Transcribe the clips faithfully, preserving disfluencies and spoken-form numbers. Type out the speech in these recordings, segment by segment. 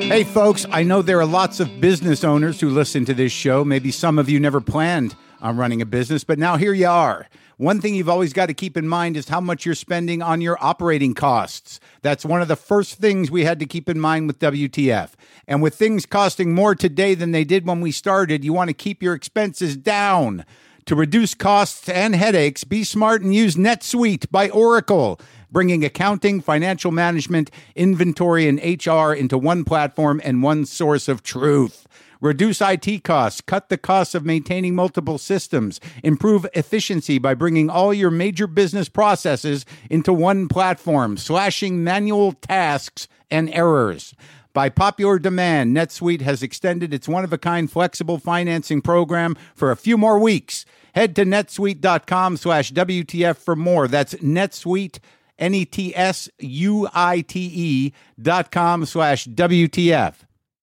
Hey, folks, I know there are lots of business owners who listen to this show. Maybe some of you never planned on running a business, but now here you are. One thing you've always got to keep in mind is how much you're spending on your operating costs. That's one of the first things we had to keep in mind with W T F. And with things costing more today than they did when we started, you want to keep your expenses down. To reduce costs and headaches, be smart and use NetSuite by Oracle, bringing accounting, financial management, inventory, and H R into one platform and one source of truth. Reduce I T costs, cut the costs of maintaining multiple systems, improve efficiency by bringing all your major business processes into one platform, slashing manual tasks and errors. By popular demand, NetSuite has extended its one-of-a-kind flexible financing program for a few more weeks. Head to netsuite.com slash WTF for more. That's NetSuite, N E T S U I T E dot com slash W T F.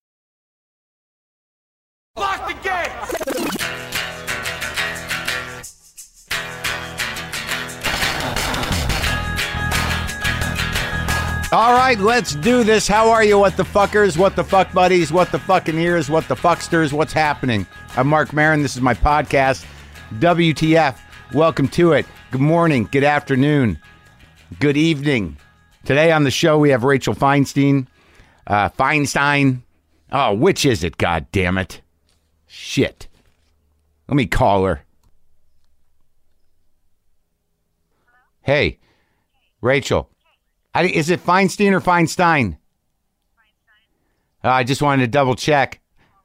Lock the gate! All right, let's do this. How are you, what the fuckers, what the fuck buddies, what the fucking ears, what the fucksters, what's happening? I'm Mark Maron. This is my podcast, W T F. Welcome to it. Good morning, good afternoon, good evening. Today on the show, we have Rachel Feinstein. Uh, Feinstein. Oh, which is it, God damn it? Shit. Let me call her. Hey, Rachel. I, is it Feinstein or Feinstein? Uh, I just wanted to double check.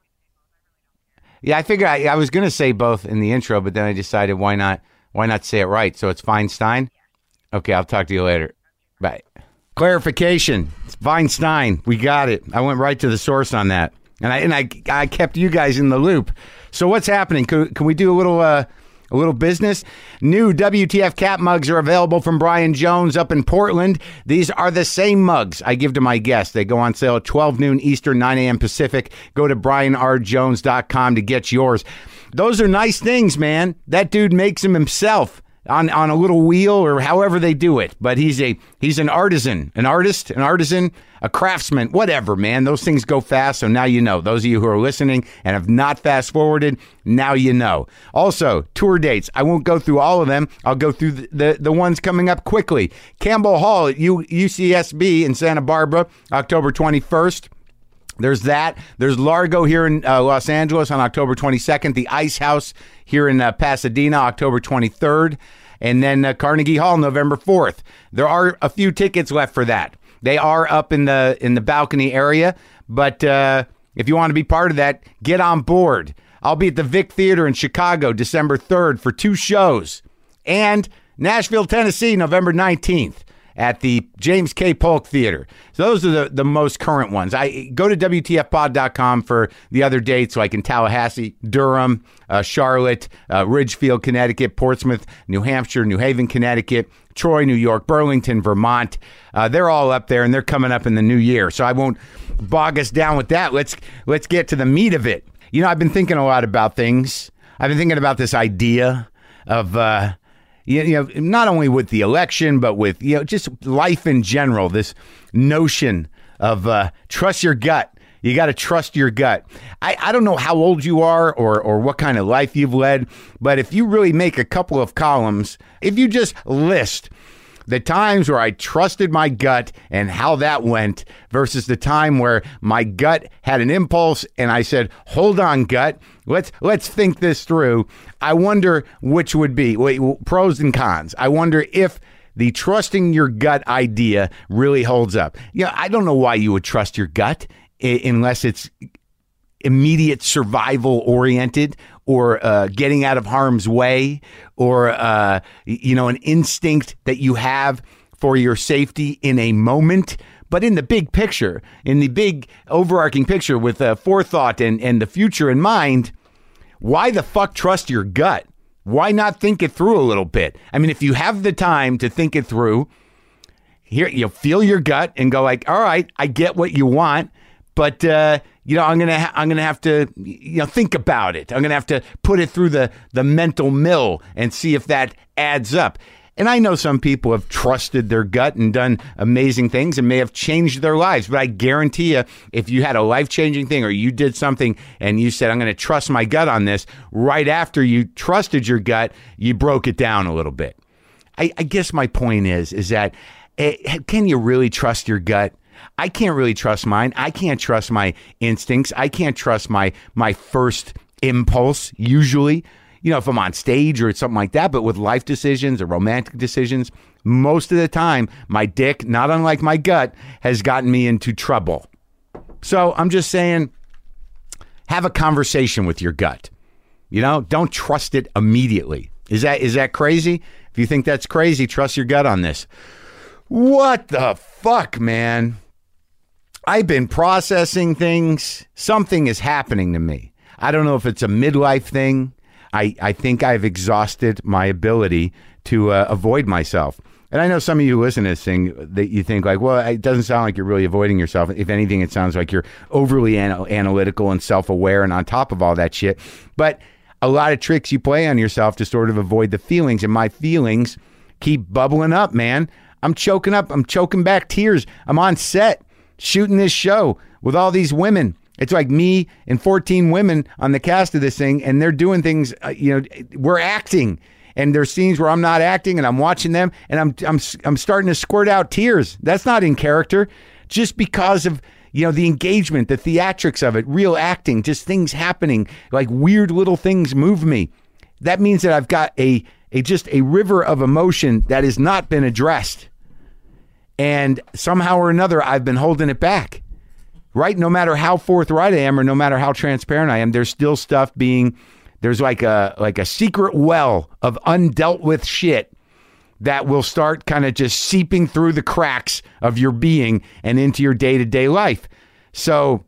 Yeah, I figured I, I was going to say both in the intro, but then I decided why not why not say it right? So it's Feinstein? Okay, I'll talk to you later. Bye. Clarification. It's Feinstein. We got it. I went right to the source on that. And I and I I kept you guys in the loop. So what's happening? Can, can we do a little uh, a little business? New W T F cap mugs are available from Brian Jones up in Portland. These are the same mugs I give to my guests. They go on sale at twelve noon Eastern, nine a.m. Pacific. Go to brian r jones dot com to get yours. Those are nice things, man. That dude makes them himself. On, on a little wheel or however they do it. But he's a he's an artisan, an artist, an artisan, a craftsman, whatever, man. Those things go fast, so now you know. Those of you who are listening and have not fast-forwarded, now you know. Also, tour dates. I won't go through all of them. I'll go through the, the, the ones coming up quickly. Campbell Hall at U, U C S B in Santa Barbara, October twenty-first. There's that. There's Largo here in uh, Los Angeles on October twenty-second. The Ice House here in uh, Pasadena, October twenty-third. And then uh, Carnegie Hall, November fourth. There are a few tickets left for that. They are up in the in the balcony area. But uh, if you want to be part of that, get on board. I'll be at the Vic Theater in Chicago, December third for two shows. And Nashville, Tennessee, November nineteenth. At the James K. Polk Theater. So those are the, the most current ones. I go to W T F pod dot com for the other dates, like in Tallahassee, Durham, uh, Charlotte, uh, Ridgefield, Connecticut, Portsmouth, New Hampshire, New Haven, Connecticut, Troy, New York, Burlington, Vermont. Uh, they're all up there, and they're coming up in the new year. So I won't bog us down with that. Let's let's get to the meat of it. You know, I've been thinking a lot about things. I've been thinking about this idea of... Uh, You know, not only with the election, but with, you know, just life in general, this notion of uh, trust your gut. You got to trust your gut. I, I don't know how old you are or, or what kind of life you've led, but if you really make a couple of columns, if you just list the times where I trusted my gut and how that went versus the time where my gut had an impulse and I said, hold on, gut, let's let's think this through. I wonder which would be wait, pros and cons. I wonder if the trusting your gut idea really holds up. You know, I don't know why you would trust your gut I- unless it's immediate survival oriented or uh, getting out of harm's way or, uh, you know, an instinct that you have for your safety in a moment. But in the big picture, in the big overarching picture with uh, forethought and, and the future in mind, why the fuck trust your gut? Why not think it through a little bit? I mean, if you have the time to think it through, here, you know, feel your gut and go like, all right, I get what you want, but, uh, you know, I'm going to, ha- I'm going to have to, you know, think about it. I'm going to have to put it through the, the mental mill and see if that adds up. And I know some people have trusted their gut and done amazing things and may have changed their lives. But I guarantee you, if you had a life-changing thing or you did something and you said, I'm going to trust my gut on this, right after you trusted your gut, you broke it down a little bit. I, I guess my point is, is that uh, can you really trust your gut? I can't really trust mine. I can't trust my instincts. I can't trust my my first impulse, usually. You know, if I'm on stage or something like that, but with life decisions or romantic decisions, most of the time, my dick, not unlike my gut, has gotten me into trouble. So I'm just saying, have a conversation with your gut. You know, don't trust it immediately. Is that is that crazy? If you think that's crazy, trust your gut on this. What the fuck, man? I've been processing things. Something is happening to me. I don't know if it's a midlife thing. I, I think I've exhausted my ability to uh, avoid myself. And I know some of you listen to this thing that you think like, well, it doesn't sound like you're really avoiding yourself. If anything, it sounds like you're overly anal- analytical and self-aware and on top of all that shit. But a lot of tricks you play on yourself to sort of avoid the feelings. And my feelings keep bubbling up, man. I'm choking up. I'm choking back tears. I'm on set shooting this show with all these women. It's like me and fourteen women on the cast of this thing, and they're doing things, uh, you know, we're acting. And there's scenes where I'm not acting and I'm watching them and I'm I'm I'm starting to squirt out tears. That's not in character. Just because of, you know, the engagement, the theatrics of it, real acting, just things happening, like weird little things move me. That means that I've got a a just a river of emotion that has not been addressed. And somehow or another, I've been holding it back, right? No matter how forthright I am or no matter how transparent I am, there's still stuff being, there's like a like a secret well of undealt with shit that will start kind of just seeping through the cracks of your being and into your day-to-day life. So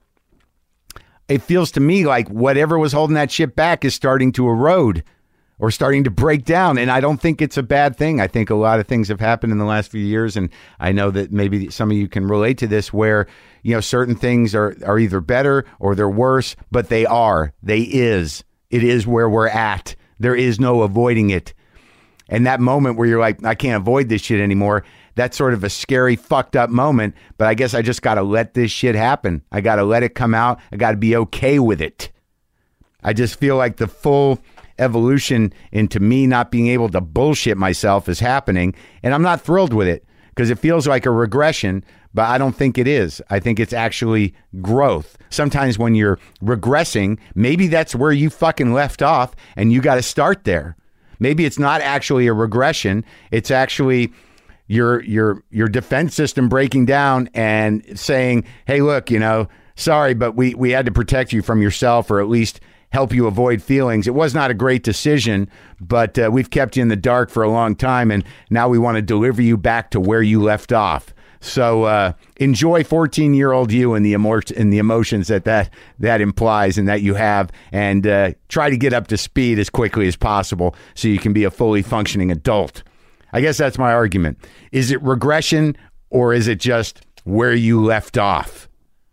it feels to me like whatever was holding that shit back is starting to erode or starting to break down. And I don't think it's a bad thing. I think a lot of things have happened in the last few years. And I know that maybe some of you can relate to this where, you know, certain things are, are either better or they're worse, but they are. They is. It is where we're at. There is no avoiding it. And that moment where you're like, I can't avoid this shit anymore, that's sort of a scary, fucked up moment. But I guess I just got to let this shit happen. I got to let it come out. I got to be okay with it. I just feel like the full evolution into me not being able to bullshit myself is happening. And I'm not thrilled with it because it feels like a regression, but I don't think it is. I think it's actually growth. Sometimes when you're regressing, maybe that's where you fucking left off and you got to start there. Maybe it's not actually a regression. It's actually your your your defense system breaking down and saying, hey, look, you know, sorry, but we, we had to protect you from yourself or at least help you avoid feelings. It was not a great decision, but uh, we've kept you in the dark for a long time, and now we want to deliver you back to where you left off. So uh, enjoy fourteen-year-old you and the emo- and the emotions that, that that implies and that you have, and uh, try to get up to speed as quickly as possible so you can be a fully functioning adult. I guess that's my argument. Is it regression or is it just where you left off?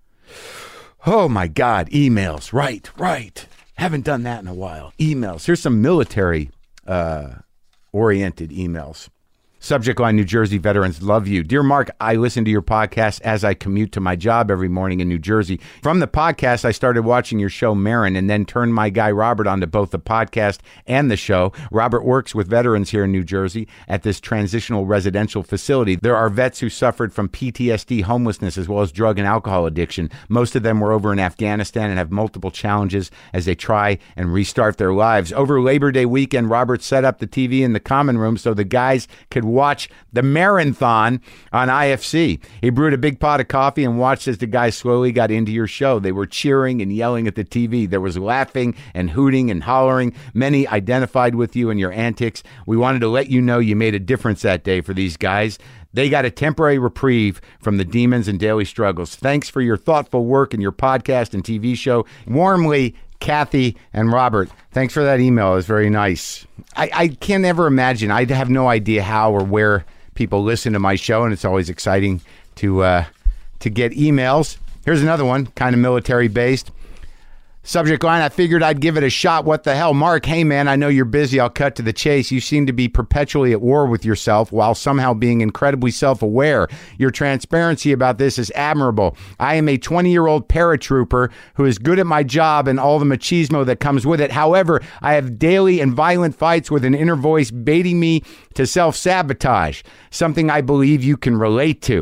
Oh, my God. Emails. Right, right. Haven't done that in a while. Emails. Here's some military uh, oriented emails. Subject line, New Jersey veterans love you. Dear Mark, I listen to your podcast as I commute to my job every morning in New Jersey. From the podcast, I started watching your show, Marin, and then turned my guy Robert onto both the podcast and the show. Robert works with veterans here in New Jersey at this transitional residential facility. There are vets who suffered from P T S D, homelessness, as well as drug and alcohol addiction. Most of them were over in Afghanistan and have multiple challenges as they try and restart their lives. Over Labor Day weekend, Robert set up the T V in the common room so the guys could watch the marathon on I F C. He brewed a big pot of coffee and watched as the guys slowly got into your show. They were cheering and yelling at the T V. There was laughing and hooting and hollering. Many identified with you and your antics. We wanted to let you know you made a difference that day for these guys. They got a temporary reprieve from the demons and daily struggles. Thanks for your thoughtful work in your podcast and T V show. Warmly, Kathy and Robert. Thanks for that email. It was very nice. I, I can never imagine. I have no idea how or where people listen to my show, and it's always exciting to uh, to get emails. Here's another one, kind of military based. Subject line, I figured I'd give it a shot. What the hell? Mark, hey man, I know you're busy. I'll cut to the chase. You seem to be perpetually at war with yourself while somehow being incredibly self-aware. Your transparency about this is admirable. I am a twenty-year-old paratrooper who is good at my job and all the machismo that comes with it. However, I have daily and violent fights with an inner voice baiting me to self-sabotage, something I believe you can relate to.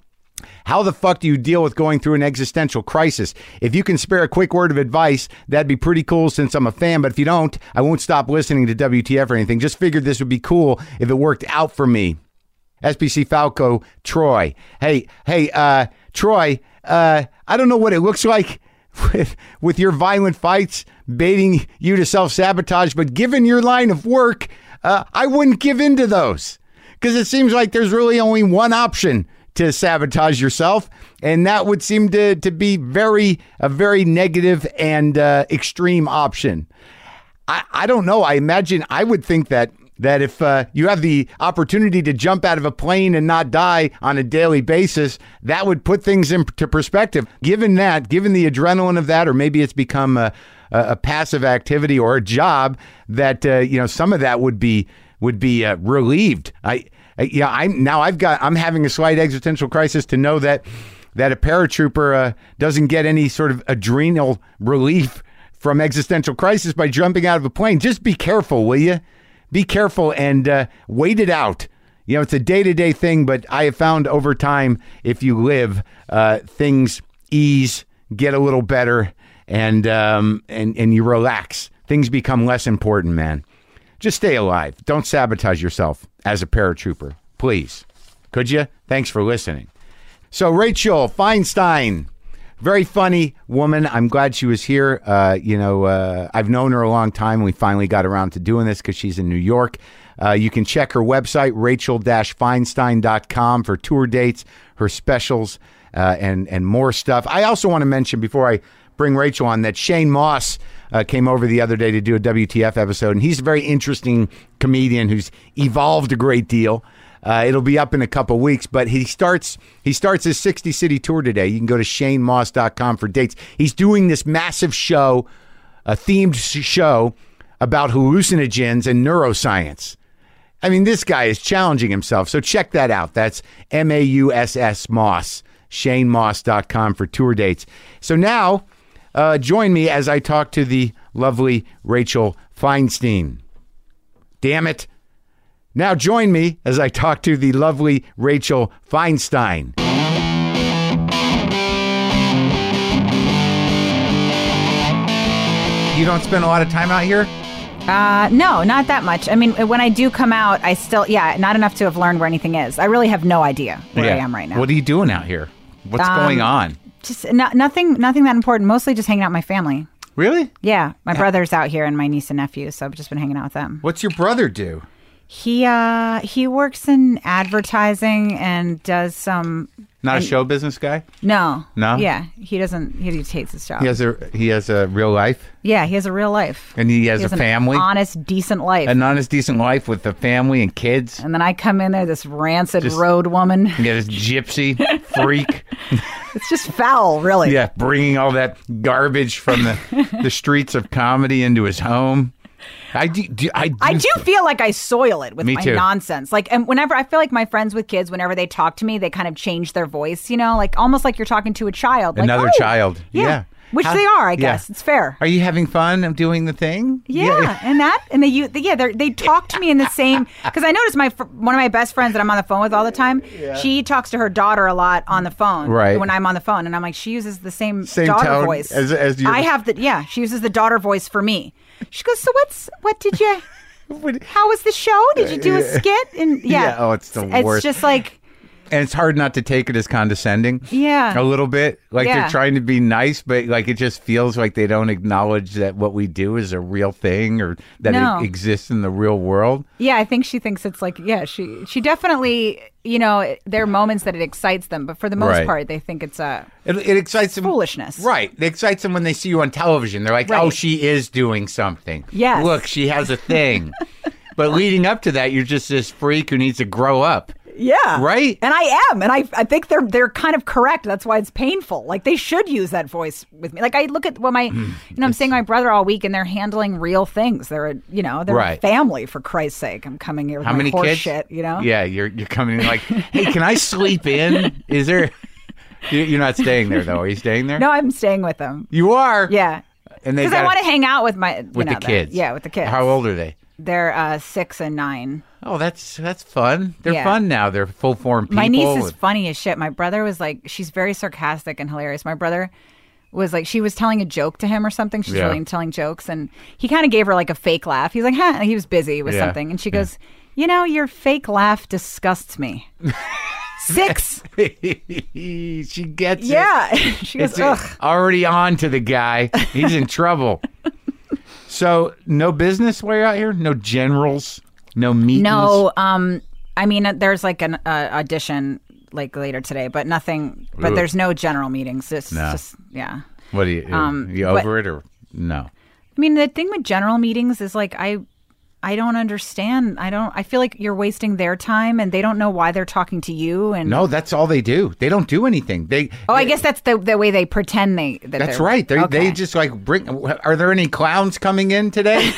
How the fuck do you deal with going through an existential crisis? If you can spare a quick word of advice, that'd be pretty cool since I'm a fan. But if you don't, I won't stop listening to W T F or anything. Just figured this would be cool if it worked out for me. S P C Falco, Troy. Hey, hey, uh, Troy, uh, I don't know what it looks like with, with your violent fights baiting you to self-sabotage, but given your line of work, uh, I wouldn't give in to those because it seems like there's really only one option to sabotage yourself, and that would seem to to be very a very negative and uh, extreme option. I, I don't know. I imagine I would think that that if uh, you have the opportunity to jump out of a plane and not die on a daily basis, that would put things into perspective. Given that, given the adrenaline of that, or maybe it's become a, a passive activity or a job, that uh, you know some of that would be would be uh, relieved. I. Yeah, I'm now. I've got. I'm having a slight existential crisis to know that that a paratrooper uh, doesn't get any sort of adrenal relief from existential crisis by jumping out of a plane. Just be careful, will you? Be careful and uh, wait it out. You know, it's a day-to-day thing, but I have found over time, if you live, uh, things ease, get a little better, and um, and and you relax. Things become less important, man. Just stay alive. Don't sabotage yourself as a paratrooper. Please. Could you? Thanks for listening. So Rachel Feinstein, very funny woman. I'm glad she was here. Uh, you know, uh, I've known her a long time. We finally got around to doing this because she's in New York. Uh, you can check her website, rachel dash feinstein dot com, for tour dates, her specials, uh, and, and more stuff. I also want to mention before I bring Rachel on that Shane Moss Uh, came over the other day to do a W T F episode, and he's a very interesting comedian who's evolved a great deal. Uh, it'll be up in a couple weeks, but he starts he starts his sixty city tour today. You can go to shane moss dot com for dates. He's doing this massive show, a themed show about hallucinogens and neuroscience. I mean, this guy is challenging himself, so check that out. That's M A U S S Moss, shane moss dot com for tour dates. So now, Uh, join me as I talk to the lovely Rachel Feinstein. Damn it. Now join me as I talk to the lovely Rachel Feinstein. You don't spend a lot of time out here? Uh, no, not that much. I mean, when I do come out, I still, yeah, not enough to have learned where anything is. I really have no idea where yeah. I am right now. What are you doing out here? What's um, going on? Just no, nothing, nothing that important. Mostly just hanging out with my family. Really? Yeah, my yeah. brother's out here and my niece and nephew, so I've just been hanging out with them. What's your brother do? He uh he works in advertising and does some. Not a and, show business guy? No. No? Yeah, he doesn't. He hates his job. He has a he has a real life? Yeah, he has a real life. And he has, he has a family? An honest, decent life. An honest, decent life with a family and kids? And then I come in there, this rancid just, road woman. Yeah, this gypsy freak. It's just foul, really. Yeah, bringing all that garbage from the, the streets of comedy into his home. I do, do, I do. I do feel like I soil it with Me my too. nonsense. Like, and whenever I feel like my friends with kids, whenever they talk to me, they kind of change their voice, you know, like almost like you're talking to a child. Like, Another oh, child. Yeah. yeah. Which How, they are, I yeah. guess. It's fair. Are you having fun of doing the thing? Yeah, yeah. and that, and they, you, yeah, they talk to me in the same, because I notice my one of my best friends that I'm on the phone with all the time, yeah. she talks to her daughter a lot on the phone. Right. When I'm on the phone, and I'm like, she uses the same, same daughter tone voice. As, as you. I have the, yeah, she uses the daughter voice for me. She goes, so what's, what did you, how was the show? Did you do a skit? And yeah. yeah. Oh, it's the it's worst. It's just like. And it's hard not to take it as condescending. Yeah. A little bit. Like yeah. they're trying to be nice, but like it just feels like they don't acknowledge that what we do is a real thing or that no. it exists in the real world. Yeah, I think she thinks it's like, yeah, she she definitely, you know, there are moments that it excites them, but for the most right. part, they think it's a it, it excites them. Foolishness. Right. It excites them when they see you on television. They're like, right. oh, she is doing something. Yes. Look, she has a thing. But leading up to that, you're just this freak who needs to grow up. Yeah. Right? And I am. And I I think they're they're kind of correct. That's why it's painful. Like they should use that voice with me. Like I look at what my, you know, I'm seeing my brother all week and they're handling real things. They're, a, you know, they're Right. a family, for Christ's sake. I'm coming here with How my many horse kids? shit, you know? Yeah, you're you're coming in like, hey, can I sleep in? Is there? You- You're not staying there though. Are you staying there? No, I'm staying with them. You are. Yeah. And they Because I got want to hang out with my, you with know, the kids. Yeah, with the kids. How old are they? They're uh, six and nine. Oh, that's that's fun. They're Yeah. fun now. They're full form people. My niece is and- funny as shit. My brother was like, she's very sarcastic and hilarious. My brother was like, she was telling a joke to him or something. She's Yeah. really into telling jokes. And he kind of gave her like a fake laugh. He's like, huh. He was busy with Yeah. something. And she goes, you know, your fake laugh disgusts me. Six. she gets it. Yeah. She goes, It's ugh. already on to the guy. He's in trouble. So, no business while you're out here? No generals? No meetings? No, um, I mean, uh, there's like an uh, audition like later today, but nothing, but Ooh. there's no general meetings. It's No. just, yeah. What do you, Um, you but- over it or no? I mean, the thing with general meetings is like, I, I don't understand. I don't, I feel like you're wasting their time and they don't know why they're talking to you. And No, that's all they do. They don't do anything. They. oh, I they- guess that's the the way they pretend they, that That's they're- right. They okay. they just like bring. Are there any clowns coming in today?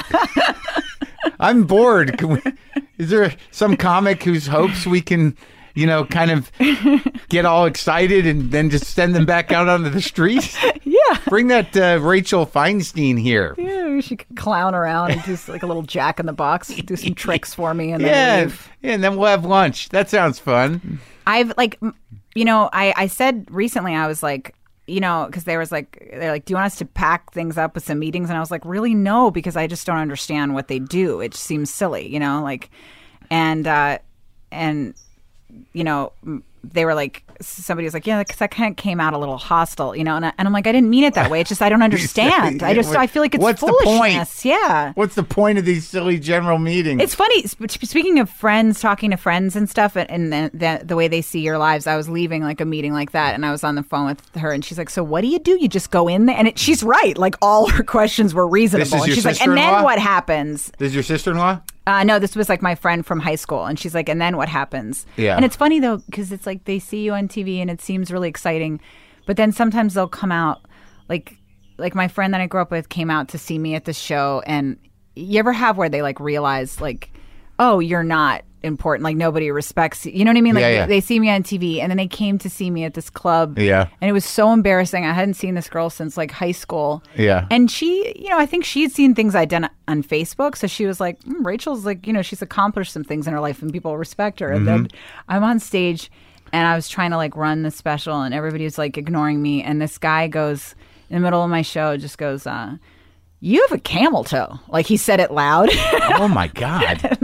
I'm bored. Can we, is there some comic whose hopes we can, you know, kind of get all excited and then just send them back out onto the street? Yeah. Bring that uh, Rachel Feinstein here. Yeah, she could clown around and do s- like a little jack in the box, do some tricks for me, and then Yeah, leave. yeah, and then we'll have lunch. That sounds fun. I've like, m- you know, I, I said recently, I was like, you know, because there was like, they're like, do you want us to pack things up with some meetings? And I was like, really, no, because I just don't understand what they do. It seems silly, you know, like, and, uh, and, you know, m- they were like, somebody was like, yeah, because that kind of came out a little hostile, you know, and, I, and I'm like, I didn't mean it that way. It's just I don't understand. I just I feel like it's What's the point? foolishness. Yeah. What's the point of these silly general meetings? It's funny. sp- Speaking of friends, talking to friends and stuff, and, and the, the the way they see your lives. I was leaving like a meeting like that, and I was on the phone with her, and she's like, "So what do you do? You just go in there?" And it, she's right. Like all her questions were reasonable. This is and your she's like, "And sister-in-law? then what happens?" This is your sister-in-law? Uh, no, this was like my friend from high school, and she's like, "And then what happens?" Yeah. And it's funny though, because it's like they see you on T V, and it seems really exciting, but then sometimes they'll come out, like, like my friend that I grew up with came out to see me at the show, and you ever have where they like realize like, oh, you're not important, like nobody respects you, you know what I mean? Like Yeah, yeah. They, they see me on T V, and then they came to see me at this club, Yeah. and it was so embarrassing. I hadn't seen this girl since like high school, Yeah. and she, you know, I think she had seen things I'd done on Facebook. So she was like, mm, Rachel's like, you know, she's accomplished some things in her life and people respect her. And then Mm-hmm. I'm on stage and I was trying to like run the special and everybody was like ignoring me. And this guy goes in the middle of my show, just goes, uh, you have a camel toe. Like he said it loud. Oh my God.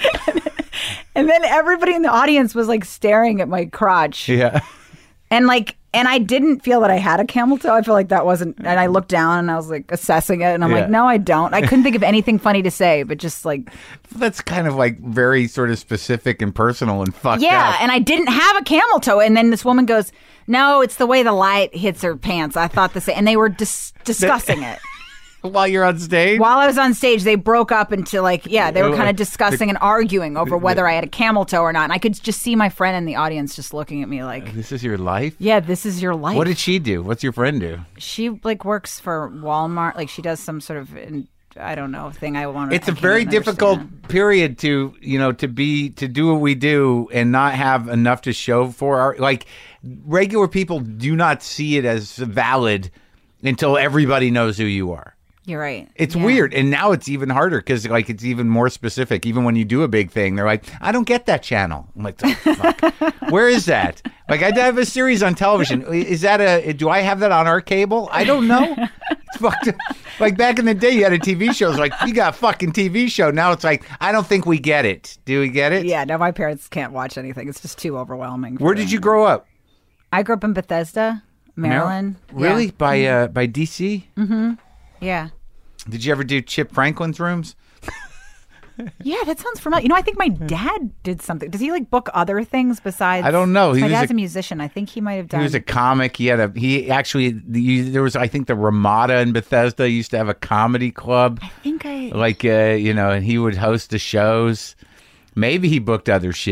And then everybody in the audience was like staring at my crotch. Yeah. And like, and I didn't feel that I had a camel toe. I feel like that wasn't, and I looked down and I was like assessing it. And I'm Yeah. like, no, I don't. I couldn't think of anything funny to say, but just like, That's kind of like very sort of specific and personal and fucked yeah. up. And I didn't have a camel toe. And then this woman goes, no, it's the way the light hits her pants. I thought the same. And they were dis- discussing it. While you're on stage? While I was on stage, they broke up into like, yeah, they were kind of discussing and arguing over whether I had a camel toe or not. And I could just see my friend in the audience just looking at me like, This is your life? yeah, this is your life. What did she do? What's your friend do? She like works for Walmart. Like she does some sort of, in, I don't know, thing I want to. It's a very difficult period to, you know, to be, to do what we do and not have enough to show for our, like, regular people do not see it as valid until everybody knows who you are. You're right. It's Yeah. weird. And now it's even harder because, like, it's even more specific. Even when you do a big thing, they're like, I don't get that channel. I'm like, oh, fuck. Where is that? Like, I have a series on television. Is that a, do I have that on our cable? I don't know. It's fucked. Like, back in the day, you had a T V show. It's like, you got a fucking T V show. Now it's like, I don't think we get it. Do we get it? Yeah, no, my parents can't watch anything. It's just too overwhelming. for Where did them. you grow up? I grew up in Bethesda, Maryland. Really? Yeah. By, uh, by D C? Yeah. Did you ever do Chip Franklin's rooms? Yeah, that sounds familiar. You know, I think my dad did something. Does he like book other things besides? I don't know. He My was dad's a- a, musician. I think he might have done. He was a comic. He had a he actually the, there was I think the Ramada in Bethesda used to have a comedy club. I think I. Like uh, you know, and he would host the shows. Maybe he booked other shit.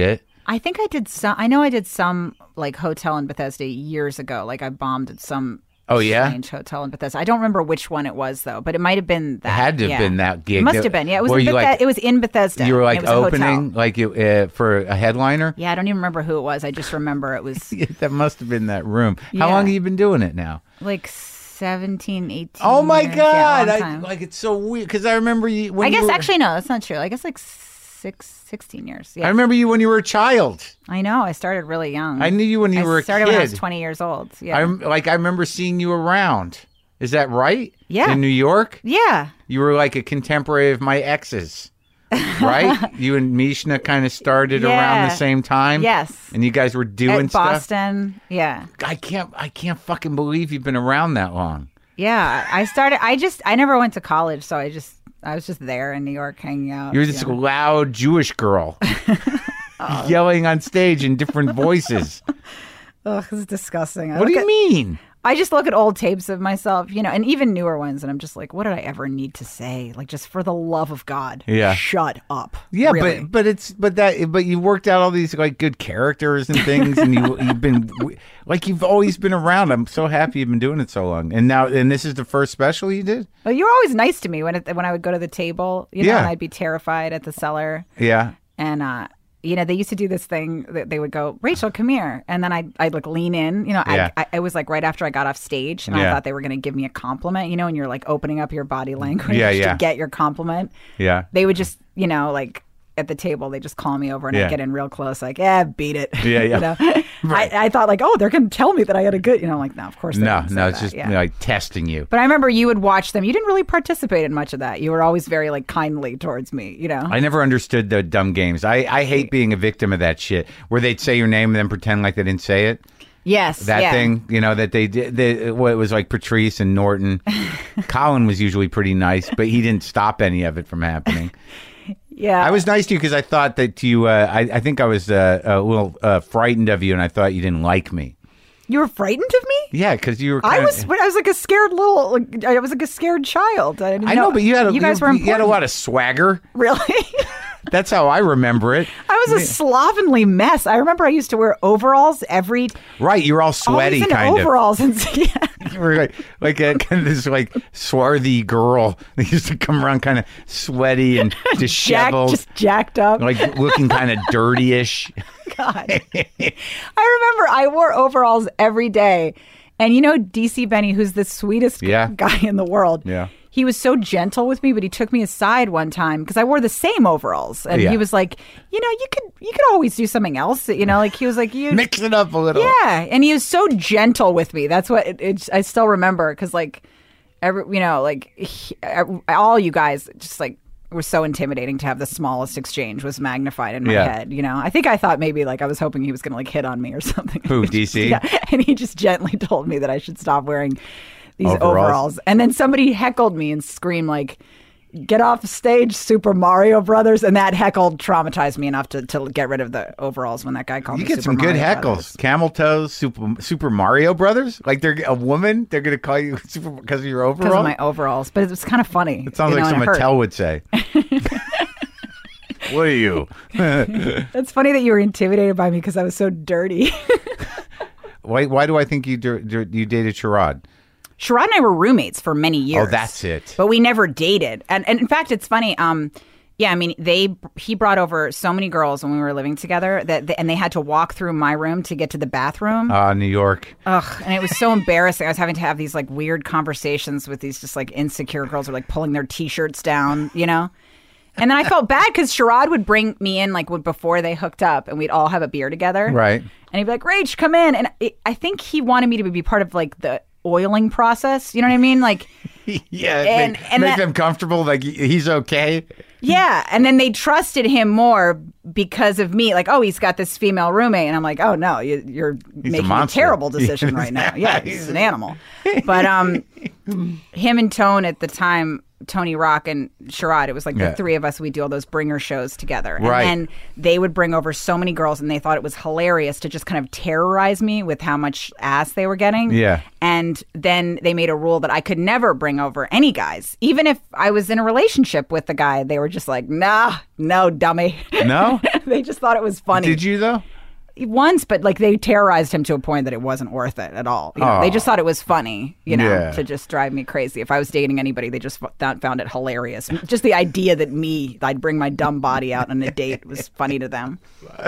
I think I did some. I know I did some like hotel in Bethesda years ago. Like I bombed at some. Oh yeah, strange hotel in Bethesda. I don't remember which one it was though, but it might have been that. It had to have yeah. been that gig. It must that, have been. Yeah, it was. Were In you Bethe- like, it was in Bethesda. You were like and it was a opening, hotel. like you, uh, for a headliner. Yeah, I don't even remember who it was. I just remember it was Yeah, that must have been that room. How Yeah. long have you been doing it now? like seventeen, eighteen. Oh my years. god! Yeah, I, long time. like it's so weird because I remember you. When I you guess were, actually no, that's not true. I guess like six, sixteen years. Yeah, I remember you when you were a child. I know. I started really young. I knew you when you I were a started kid. when I was twenty years old. Yeah. I rem- like I remember seeing you around. Is that right? Yeah. In New York, yeah. you were like a contemporary of my ex's, right? You and Mishna kind of started around Yeah. the same time. Yes. And you guys were doing At stuff. Boston. Yeah. I can't. I can't fucking believe you've been around that long. Yeah. I started. I just. I never went to college, so I just. I was just there in New York hanging out. You're this you know. loud Jewish girl yelling on stage in different voices. Ugh, this is disgusting. I What do look you at- mean? I just look at old tapes of myself, you know, and even newer ones, and I'm just like, what did I ever need to say? Like, just for the love of God, Yeah. shut up. Yeah, Really. but but it's but that but you worked out all these like good characters and things, and you you've been like you've always been around. I'm so happy you've been doing it so long, and now and this is the first special you did. Well, you were always nice to me when it, when I would go to the table, you know, Yeah. and I'd be terrified at the cellar, Yeah, and uh, you know, they used to do this thing that they would go, Rachel, come here, and then I'd I'd like lean in, you know, Yeah. I, I it was like right after I got off stage, and Yeah. I thought they were going to give me a compliment, you know, and you're like opening up your body language Yeah, yeah. to get your compliment. yeah. They would just, you know, like at the table, they just call me over and Yeah. I get in real close, like, yeah, beat it. Yeah, yeah. you know? I, I thought like, oh, they're going to tell me that I had a good, you know, I'm like, no, of course they No, didn't say no, it's that. just Yeah. like testing you. But I remember you would watch them. You didn't really participate in much of that. You were always very like kindly towards me, you know? I never understood the dumb games. I, I hate being a victim of that shit where they'd say your name and then pretend like they didn't say it. yes. That yeah. thing, you know, that they did. They, what it was like Patrice and Norton. Colin was usually pretty nice, but he didn't stop any of it from happening. Yeah. I was nice to you because I thought that you. Uh, I, I think I was uh, a little uh, frightened of you, and I thought you didn't like me. You were frightened of me? Yeah, because you were. I Kinda, was. I was like a scared little. Like, I was like a scared child. I, didn't I know, but you had. A, you guys you, were. you had a important. lot of swagger. Really. That's how I remember it. I was a slovenly mess. I remember I used to wear overalls every. Right, you were all sweaty, always in kind overalls and yeah. of. You were like, like a kind of this like swarthy girl that used to come around kind of sweaty and Jack, disheveled, just jacked up. like looking kind of dirty-ish. God. I remember I wore overalls every day. And you know D C Benny, who's the sweetest Yeah. guy in the world. Yeah. He was so gentle with me, but he took me aside one time because I wore the same overalls. And Yeah. he was like, you know, you could you could always do something else. You know, like he was like, you Mix it up a little. Yeah. And he was so gentle with me. That's what it, it, I still remember because like every, you know, like he, all you guys just like were so intimidating to have the smallest exchange was magnified in my Yeah. head. You know, I think I thought maybe like I was hoping he was going to like hit on me or something. Who, D C? Yeah. And he just gently told me that I should stop wearing these Overalls. overalls. And then somebody heckled me and screamed like, get off the stage, Super Mario Brothers. And that heckle traumatized me enough to, to get rid of the overalls when that guy called You me get Super some good Mario heckles. Brothers. Camel toes, Super Super Mario Brothers. Like they're a woman. They're gonna call you super because of your overall. Because of my overalls. But it was kind of funny. It sounds you know, like and some it hurt. Mattel would say. What are you? It's funny that you were intimidated by me because I was so dirty. Why? Why do I think you dir- dir- you dated Sherrod? Sherrod and I were roommates for many years. Oh, that's it. But we never dated. And, and in fact, it's funny. Um, yeah, I mean, they he brought over so many girls when we were living together that, and they had to walk through my room to get to the bathroom. Ah, New York. Ugh, and it was so embarrassing. I was having to have these like weird conversations with these just like insecure girls who were like pulling their t-shirts down, you know? And then I felt bad because Sherrod would bring me in like would, before they hooked up and we'd all have a beer together. Right. And he'd be like, Rach, come in. And it, I think he wanted me to be part of like the oiling process. You know what I mean? Like, Yeah, And- make, and make that- them comfortable. Like he's okay. yeah. And then they trusted him more because of me. Like, oh, he's got this female roommate. And I'm like, oh, no, you, you're He's a making a, monster. terrible decision right now. Yeah, he's an animal. But um, him and Tone at the time Tony Rock and Sherrod. It was like Yeah. the three of us. We'd do all those bringer shows together. And Right. then they would bring over so many girls, and they thought it was hilarious to just kind of terrorize me with how much ass they were getting. Yeah. And then they made a rule that I could never bring over any guys. Even if I was in a relationship with the guy, they were just like, nah, no, dummy. No? They just thought it was funny. Did you, though? Once, but like they terrorized him to a point that it wasn't worth it at all. You know, Oh. They just thought it was funny, you know, Yeah. to just drive me crazy. If I was dating anybody, they just found, found it hilarious. Just the idea that me, I'd bring my dumb body out on a date was funny to them.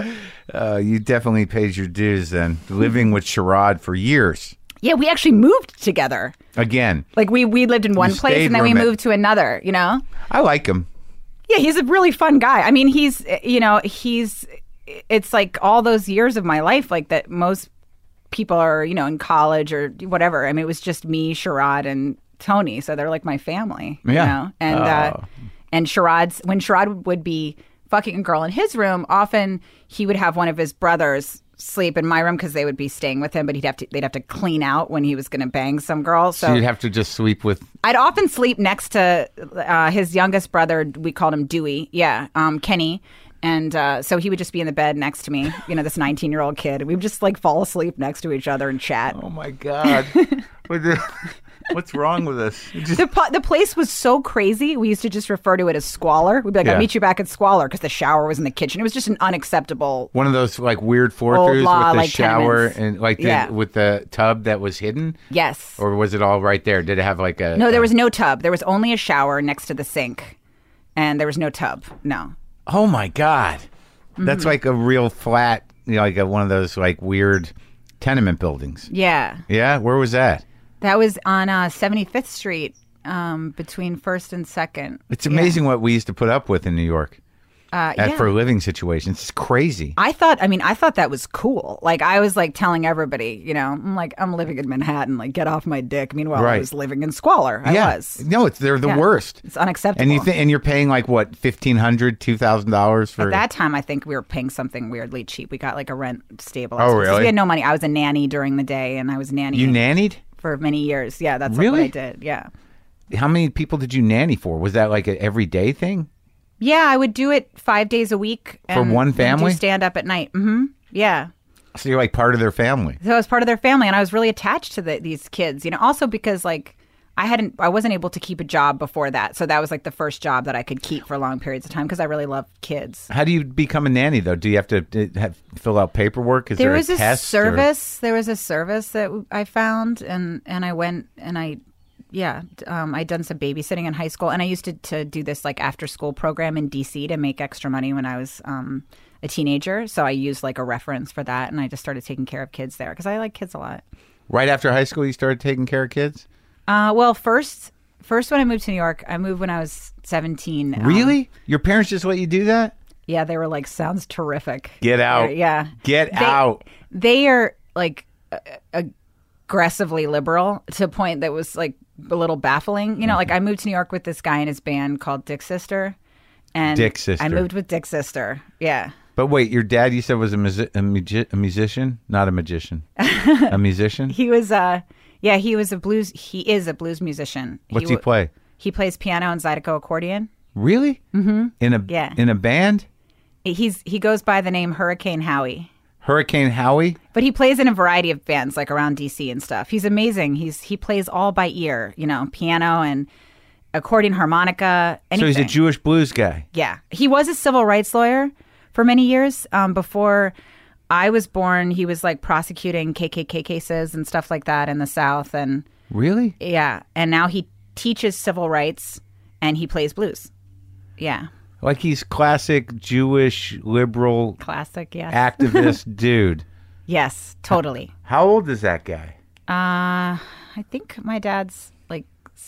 Uh, you definitely paid your dues then. Living with Sherrod for years. Yeah, we actually moved together. Again, Like we, we lived in one You place stayed and then we roommate. moved to another, you know? I like him. Yeah, he's a really fun guy. I mean, he's, you know, he's, it's like all those years of my life, like that most people are, you know, in college or whatever. I mean, it was just me, Sherrod, and Tony. So they're like my family, Yeah. you know? And, uh, Oh. and Sherrod's, when Sherrod would be fucking a girl in his room, often he would have one of his brothers sleep in my room because they would be staying with him, but he'd have to, they'd have to clean out when he was going to bang some girl. So you'd have to just sleep with. I'd often sleep next to uh, his youngest brother. We called him Dewey. Yeah, um, Kenny. And uh, so he would just be in the bed next to me, you know, this nineteen-year-old kid. We would just like fall asleep next to each other and chat. Oh my God. What the- What's wrong with us? It just- The, po- the place was so crazy. We used to just refer to it as Squalor. We'd be like, Yeah. I'll meet you back at Squalor because the shower was in the kitchen. It was just an unacceptable. One of those like weird floor Old throughs law, with the like, shower tenements. and like the, Yeah. with the tub that was hidden, Yes. or was it all right there? Did it have like a? No, there a- was no tub. There was only a shower next to the sink. And there was no tub. No. Oh my God, that's Mm-hmm. like a real flat, you know, like a, one of those like weird tenement buildings. Yeah. Yeah, where was that? That was on uh, seventy-fifth Street um, between first and second. It's amazing what we used to put up with in New York Uh, at, yeah. for living situations. It's crazy. I thought, I mean, I thought that was cool. Like, I was like telling everybody, you know, I'm like, I'm living in Manhattan, like, get off my dick. Meanwhile, Right. I was living in squalor. I yeah, was. no, it's they're the Yeah. worst. It's unacceptable. And you think, and you're paying like what fifteen hundred, two thousand dollars for At that time, I think we were paying something weirdly cheap. We got like a rent stabilized. Oh, Because really? We had no money. I was a nanny during the day, and I was nanny You nannied? for many years. Yeah, that's Really? what I did. Yeah. How many people did you nanny for? Was that like an everyday thing? Yeah, I would do it five days a week. For and- one and family? do stand up at night. Mm-hmm. Yeah. So you're like part of their family. So I was part of their family, and I was really attached to the, these kids. You know, also because like I hadn't, I wasn't able to keep a job before that, so that was like the first job that I could keep for long periods of time because I really loved kids. How do you become a nanny though? Do you have to uh, have, fill out paperwork? Is There there, was a a test or- service. There was a service that I found, and and I went and I. Yeah, um, I'd done some babysitting in high school, and I used to, to do this like after school program in D C to make extra money when I was um, a teenager. So I used like a reference for that, and I just started taking care of kids there because I like kids a lot. Right after high school, you started taking care of kids. Uh, well, first, first when I moved to New York, I moved when I was seventeen. Um, Really? Your parents just let you do that? Yeah, they were like, "Sounds terrific." Get out. They're- yeah, Get They- out. They are like uh, aggressively liberal to a point that was like a little baffling. You know, like I moved to New York with this guy in his band called Dick Sister, and Dick Sister. I moved with Dick Sister. Yeah. But wait, your dad, you said was a, musi- a, magi- a musician, not a magician, a musician. He was uh yeah, he was a blues he is a blues musician. What's he w- play? He plays piano and Zydeco accordion. Really? Mm-hmm. In a Yeah. in a band? He's he goes by the name Hurricane Howie. Hurricane Howie? But he plays in a variety of bands like around D C and stuff. He's amazing. He's he plays all by ear, you know, piano and accordion, harmonica, anything. So he's a Jewish blues guy. Yeah. He was a civil rights lawyer for many years. Um, before I was born, he was like prosecuting K K K cases and stuff like that in the South. And Really? yeah. And now he teaches civil rights and he plays blues. Yeah. Like he's classic Jewish liberal Classic, yes. activist dude. Yes, totally. How old is that guy? Uh, I think my dad's like,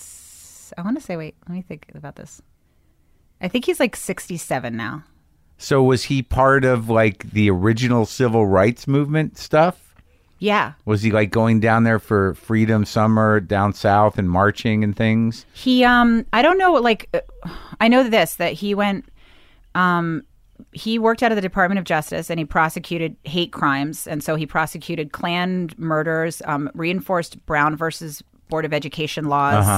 s- I want to say, wait, let me think about this. I think he's like sixty-seven now. So was he part of like the original civil rights movement stuff? Yeah. Was he like going down there for Freedom Summer down south and marching and things? He, um, I don't know, like, uh, I know this, that he went, um, he worked out of the Department of Justice and he prosecuted hate crimes. And so he prosecuted Klan murders, um, reinforced Brown versus Board of Education laws. Uh-huh.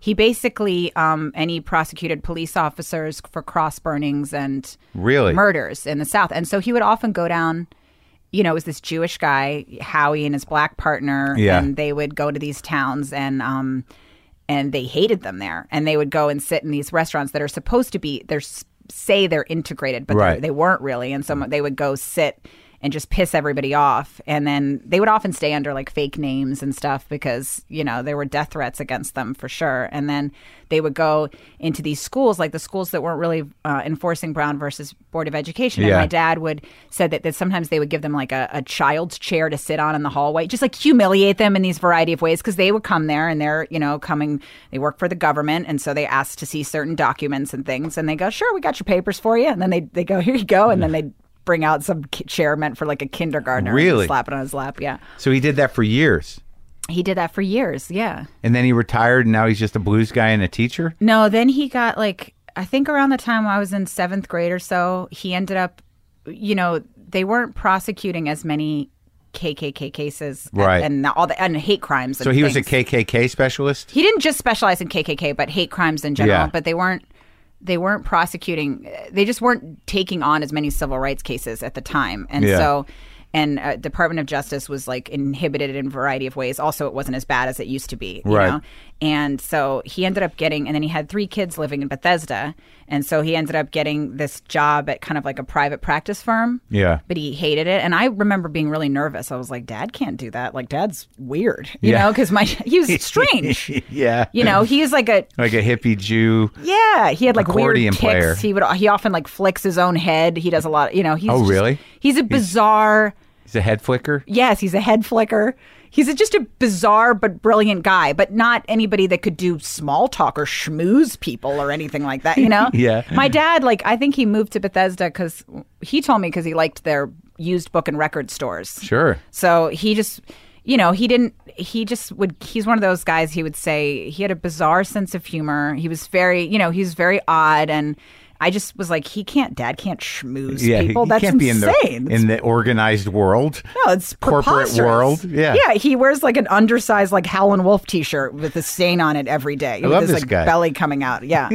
he basically um, and he prosecuted police officers for cross burnings and really murders in the South. And so he would often go down. You know, it was this Jewish guy, Howie, and his black partner, yeah. and they would go to these towns and um, and they hated them there. And they would go and sit in these restaurants that are supposed to be, they're say they're integrated, but right. they weren't really. And so they would go sit and just piss everybody off. And then they would often stay under like fake names and stuff because, you know, there were death threats against them for sure. And then they would go into these schools, like the schools that weren't really uh, enforcing Brown versus Board of Education. Yeah. And my dad would said that, that sometimes they would give them like a, a child's chair to sit on in the hallway, just like humiliate them in these variety of ways because they would come there and they're, you know, coming, they work for the government. And so they asked to see certain documents and things. And they go, sure, we got your papers for you. And then they, they go, here you go. And then they bring out some chair meant for like a kindergartner. Really? And slap it on his lap. Yeah. So he did that for years. He did that for years. Yeah. And then he retired and now he's just a blues guy and a teacher? No, then he got like, I think around the time I was in seventh grade or so, he ended up, you know, they weren't prosecuting as many K K K cases right. and, and all the and hate crimes. And so he things. was a K K K specialist? He didn't just specialize in K K K, but hate crimes in general. Yeah. But they weren't they weren't prosecuting. They just weren't taking on as many civil rights cases at the time, and yeah. so. And uh, Department of Justice was like inhibited in a variety of ways. Also, it wasn't as bad as it used to be, you right. know? And so he ended up getting, and then he had three kids living in Bethesda. And so he ended up getting this job at kind of like a private practice firm. Yeah. But he hated it. And I remember being really nervous. I was like, Dad can't do that. Like, Dad's weird, you yeah. know, because my he was strange. yeah. You know, he's like a like a hippie Jew. Yeah. He had like accordion weird tics. player. He would he often like flicks his own head. He does a lot, you know, he's Oh, just, really? He's a bizarre He's a head flicker? Yes, he's a head flicker. He's a, just a bizarre but brilliant guy, but not anybody that could do small talk or schmooze people or anything like that, you know? yeah. My dad, like, I think he moved to Bethesda because he told me because he liked their used book and record stores. Sure. So he just, you know, he didn't, he just would, he's one of those guys, he would say, he had a bizarre sense of humor. He was very, you know, he was very odd and I just was like, he can't, Dad can't schmooze yeah, people. He That's can't insane. be in the, in the organized world. No, it's corporate preposterous. world. Yeah, yeah. He wears like an undersized, like Howlin' Wolf T-shirt with a stain on it every day. I love with this like, guy. Belly coming out. Yeah.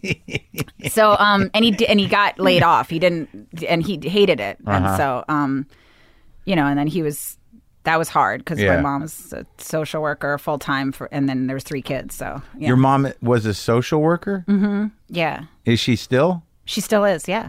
so, um, and he di- and he got laid off. He didn't, and he hated it. Uh-huh. And so, um, you know, and then he was. That was hard because yeah. my mom was a social worker full time for, and then there was three kids. So yeah. Your mom was a social worker. Mm-hmm. Yeah. Is she still? She still is. Yeah.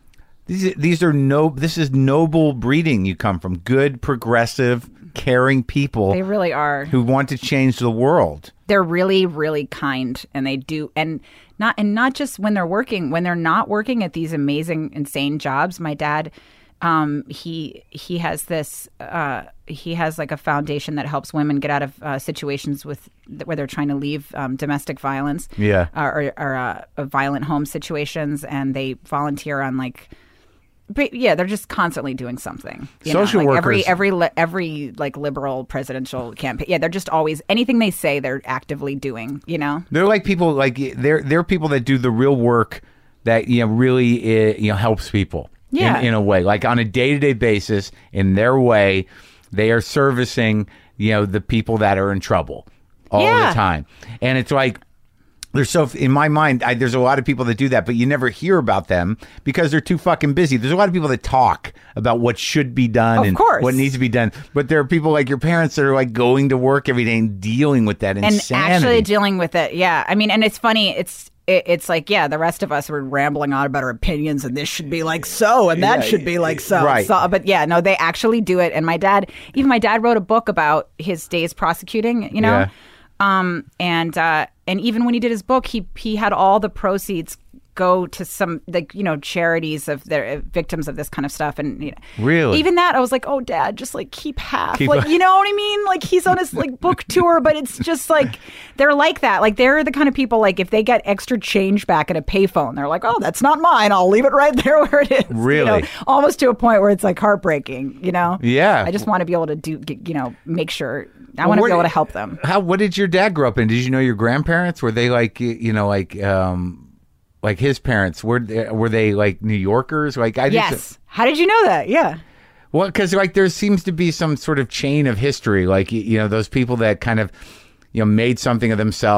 These these are no. This is noble breeding. You come from good, progressive, caring people. They really are. Who want to change the world. They're really, really kind, and they do, and not, and not just when they're working. When they're not working at these amazing, insane jobs. My dad, um, he he has this. Uh, he has like a foundation that helps women get out of uh, situations with where they're trying to leave um, domestic violence. Yeah, uh, or or uh, violent home situations, and they volunteer on like. But yeah, they're just constantly doing something. You Social know? Like workers, every every li- every like liberal presidential campaign. Yeah, they're just always anything they say, they're actively doing. You know, they're like people like they're they're people that do the real work that you know really uh, you know helps people. Yeah. in, in a way, like on a day to day basis, in their way, they are servicing you know the people that are in trouble all yeah. the time, and it's like. There's so in my mind, I, there's a lot of people that do that, but you never hear about them because they're too fucking busy. There's a lot of people that talk about what should be done of and course. what needs to be done, but there are people like your parents that are like going to work every day and dealing with that insanity. And actually dealing with it. Yeah, I mean, and it's funny. It's it, it's like yeah, the rest of us were rambling on about our opinions, and this should be like so, and that yeah, should be like so. Right. So, but yeah, no, they actually do it. And my dad, even my dad, wrote a book about his days prosecuting. You know. Yeah. Um, and uh, and even when he did his book, he he had all the proceeds go to some like you know charities of their uh, victims of this kind of stuff. And you know, really, even that, I was like, oh, Dad, just like keep half. Keep like a- you know what I mean? Like he's on his like book tour, but it's just like they're like that. Like they're the kind of people like if they get extra change back at a payphone, they're like, oh, that's not mine. I'll leave it right there where it is. Really, you know? Almost to a point where it's like heartbreaking. You know? Yeah. I just want to be able to do you know make sure. I Well, want to what- be able to help them. How? What did your dad grow up in? Did you know your grandparents? Were they like y- you know like um like his parents? Were they, were they like New Yorkers? Like I just, Yes. How did you know that? Yeah. Well, because like there seems to be some sort of chain of history, like y- you know those people that kind of you know made something of themselves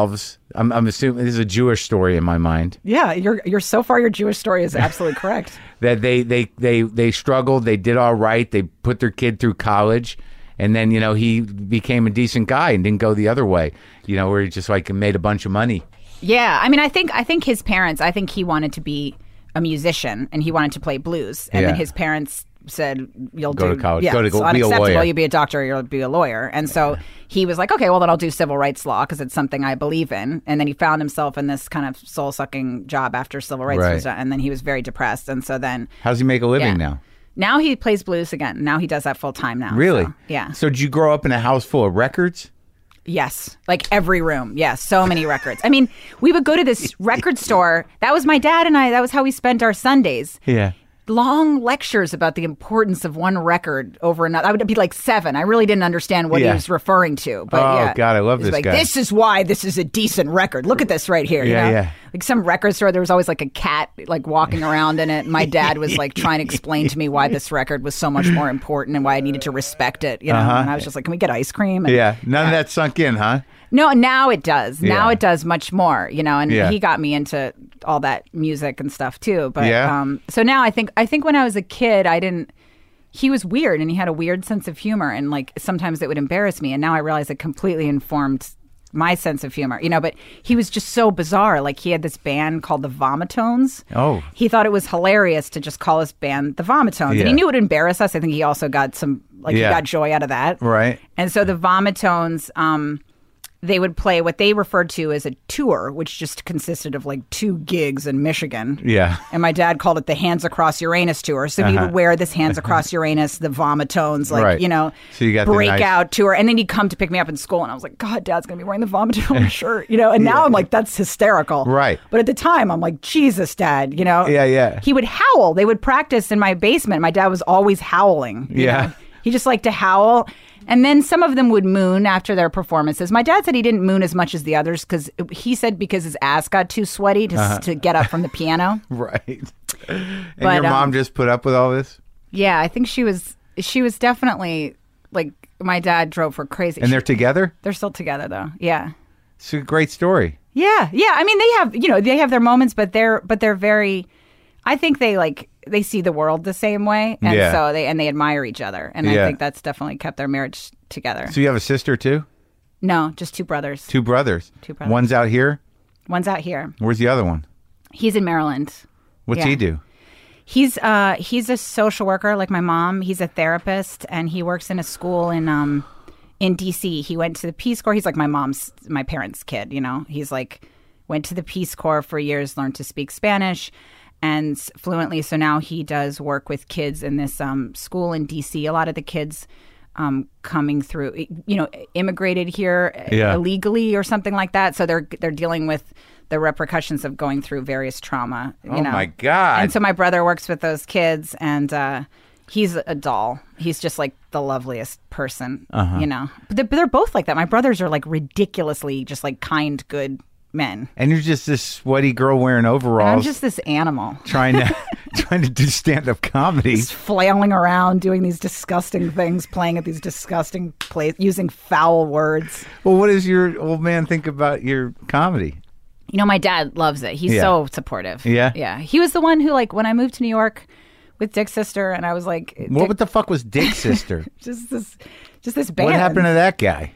I'm, I'm assuming this is a Jewish story in my mind. Yeah, you're you're so far your Jewish story is absolutely correct. That they, they, they, they struggled, they did all right, they put their kid through college, and then, you know, he became a decent guy and didn't go the other way, you know, where he just like made a bunch of money. Yeah, I mean, I think I think his parents, I think he wanted to be a musician and he wanted to play blues, and Yeah. then his parents said, "You'll Go do to college. Yeah, Go to it's go be a unacceptable. lawyer." You'll be a doctor. You'll be a lawyer." And so he was like, "Okay, well then I'll do civil rights law because it's something I believe in." And then he found himself in this kind of soul sucking job after civil rights Right. was done, and then he was very depressed. And so then How's he make a living Yeah. now? now he plays blues again. Now he does that full time now. Really? So, yeah. So did you grow up in a house full of records? Yes, like every room. Yes, so many records. I mean, we would go to this record store. That was my dad and I. That was how we spent our Sundays. Yeah. Long lectures about the importance of one record over another. I would be like seven. I really didn't understand what Yeah. he was referring to. But Oh, yeah. God, I love It was this like, guy. This is why this is a decent record. Look at this right here. you Yeah, know? yeah. Like some record store, there was always like a cat like walking around in it. My dad was like trying to explain to me why this record was so much more important and why I needed to respect it. You know, Uh-huh. and I was just like, "Can we get ice cream?" And, Yeah. None of that sunk in, huh? No, now it does. Now Yeah. it does much more, you know, and Yeah. he got me into all that music and stuff too. But Yeah. um so now I think I think when I was a kid I didn't he was weird and he had a weird sense of humor and like sometimes it would embarrass me and now I realize it completely informed my sense of humor, you know, but he was just so bizarre. Like he had this band called the Vomitones. Oh. He thought it was hilarious to just call his band the Vomitones. Yeah. And he knew it would embarrass us. I think he also got some like Yeah. he got joy out of that. Right. And so the Vomitones, um, they would play what they referred to as a tour, which just consisted of like two gigs in Michigan. Yeah. And my dad called it the Hands Across Uranus tour. So he Uh-huh. would wear this Hands Across Uranus, the Vomitones, like, Right. you know, So you got the breakout nice- tour. And then he'd come to pick me up in school. And I was like, God, Dad's going to be wearing the Vomitone shirt, you know? And now I'm like, that's hysterical. Right. But at the time, I'm like, Jesus, Dad, you know? Yeah, yeah. He would howl. They would practice in my basement. My dad was always howling. you Yeah. know? He just liked to howl. And then some of them would moon after their performances. My dad said he didn't moon as much as the others because he said because his ass got too sweaty to, Uh-huh. to get up from the piano. Right. And But, your mom um, just put up with all this? Yeah, I think she was she was definitely like my dad drove her crazy. And they're together? They're still together though. Yeah. It's a great story. Yeah. Yeah. I mean they have you know, they have their moments, but they're but they're very I think they like they see the world the same way. And Yeah. so they and they admire each other. And Yeah. I think that's definitely kept their marriage together. So you have a sister too? No, just two brothers. Two brothers. Two brothers. One's out here. One's out here. Where's the other one? He's in Maryland. What's Yeah. he do? He's uh he's a social worker like my mom. He's a therapist and he works in a school in um in D C. He went to the Peace Corps. He's like my mom's my parents' kid, you know. He's like went to the Peace Corps for years, learned to speak Spanish and s- fluently. So now he does work with kids in this um school in D C. A lot of the kids um coming through you know immigrated here Yeah. illegally or something like that. So they're they're dealing with the repercussions of going through various trauma. You Oh, know? my God. And so my brother works with those kids, and uh, he's a doll. He's just like the loveliest person, Uh-huh. you know. But they're, but they're both like that. My brothers are like ridiculously just like kind, good men. And you're just this sweaty girl wearing And overalls I'm just this animal. trying to trying to do stand-up comedy. Just flailing around, doing these disgusting things, playing at these disgusting plays, using foul words. Well, what does your old man think about your comedy? You know, my dad loves it. He's Yeah. so supportive. Yeah? Yeah. He was the one who, like, when I moved to New York with Dick's sister, and I was like, What Dick- the fuck was Dick's sister? just this, just this band. What happened to that guy?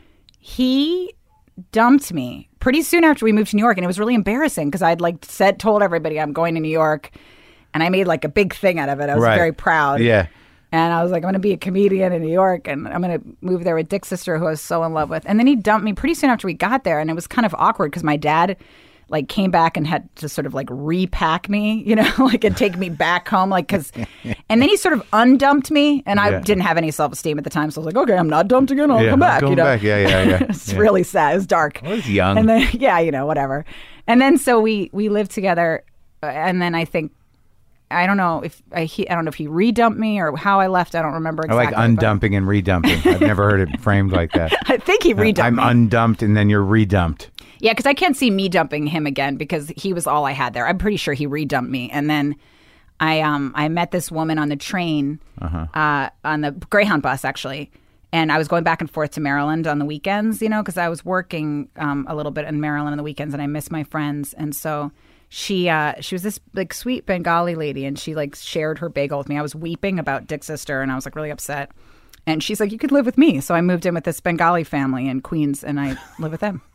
He dumped me pretty soon after we moved to New York, and it was really embarrassing because I'd like said, told everybody I'm going to New York, and I made like a big thing out of it. I was Right. very proud. Yeah. And I was like, I'm going to be a comedian in New York, and I'm going to move there with Dick's sister, who I was so in love with. And then he dumped me pretty soon after we got there, and it was kind of awkward because my dad like came back and had to sort of like repack me, you know, like and take me back home, like because, and then he sort of undumped me, and I Yeah. didn't have any self esteem at the time, so I was like, okay, I'm not dumped again, I'll Yeah, come I'm back, going you know. back. Yeah, yeah, yeah. It's Yeah. really sad. It was dark. I was young. And then yeah, you know, whatever. And then so we we lived together, uh, and then I think. I don't know if I, he, I don't know if he redumped me or how I left. I don't remember I exactly. like but- undumping and redumping. I've never heard it framed like that. I think he redumped I'm me. undumped and then you're redumped. Yeah, because I can't see me dumping him again because he was all I had there. I'm pretty sure he redumped me. And then I um I met this woman on the train, uh on the Greyhound bus actually, And I was going back and forth to Maryland on the weekends, you know, because I was working um, a little bit in Maryland on the weekends, and I miss my friends. And so she uh, she was this like sweet Bengali lady, and she like shared her bagel with me. I was weeping about Dick's sister, and I was like really upset. And she's like, "You could live with me." So I moved in with this Bengali family in Queens, and I live with them.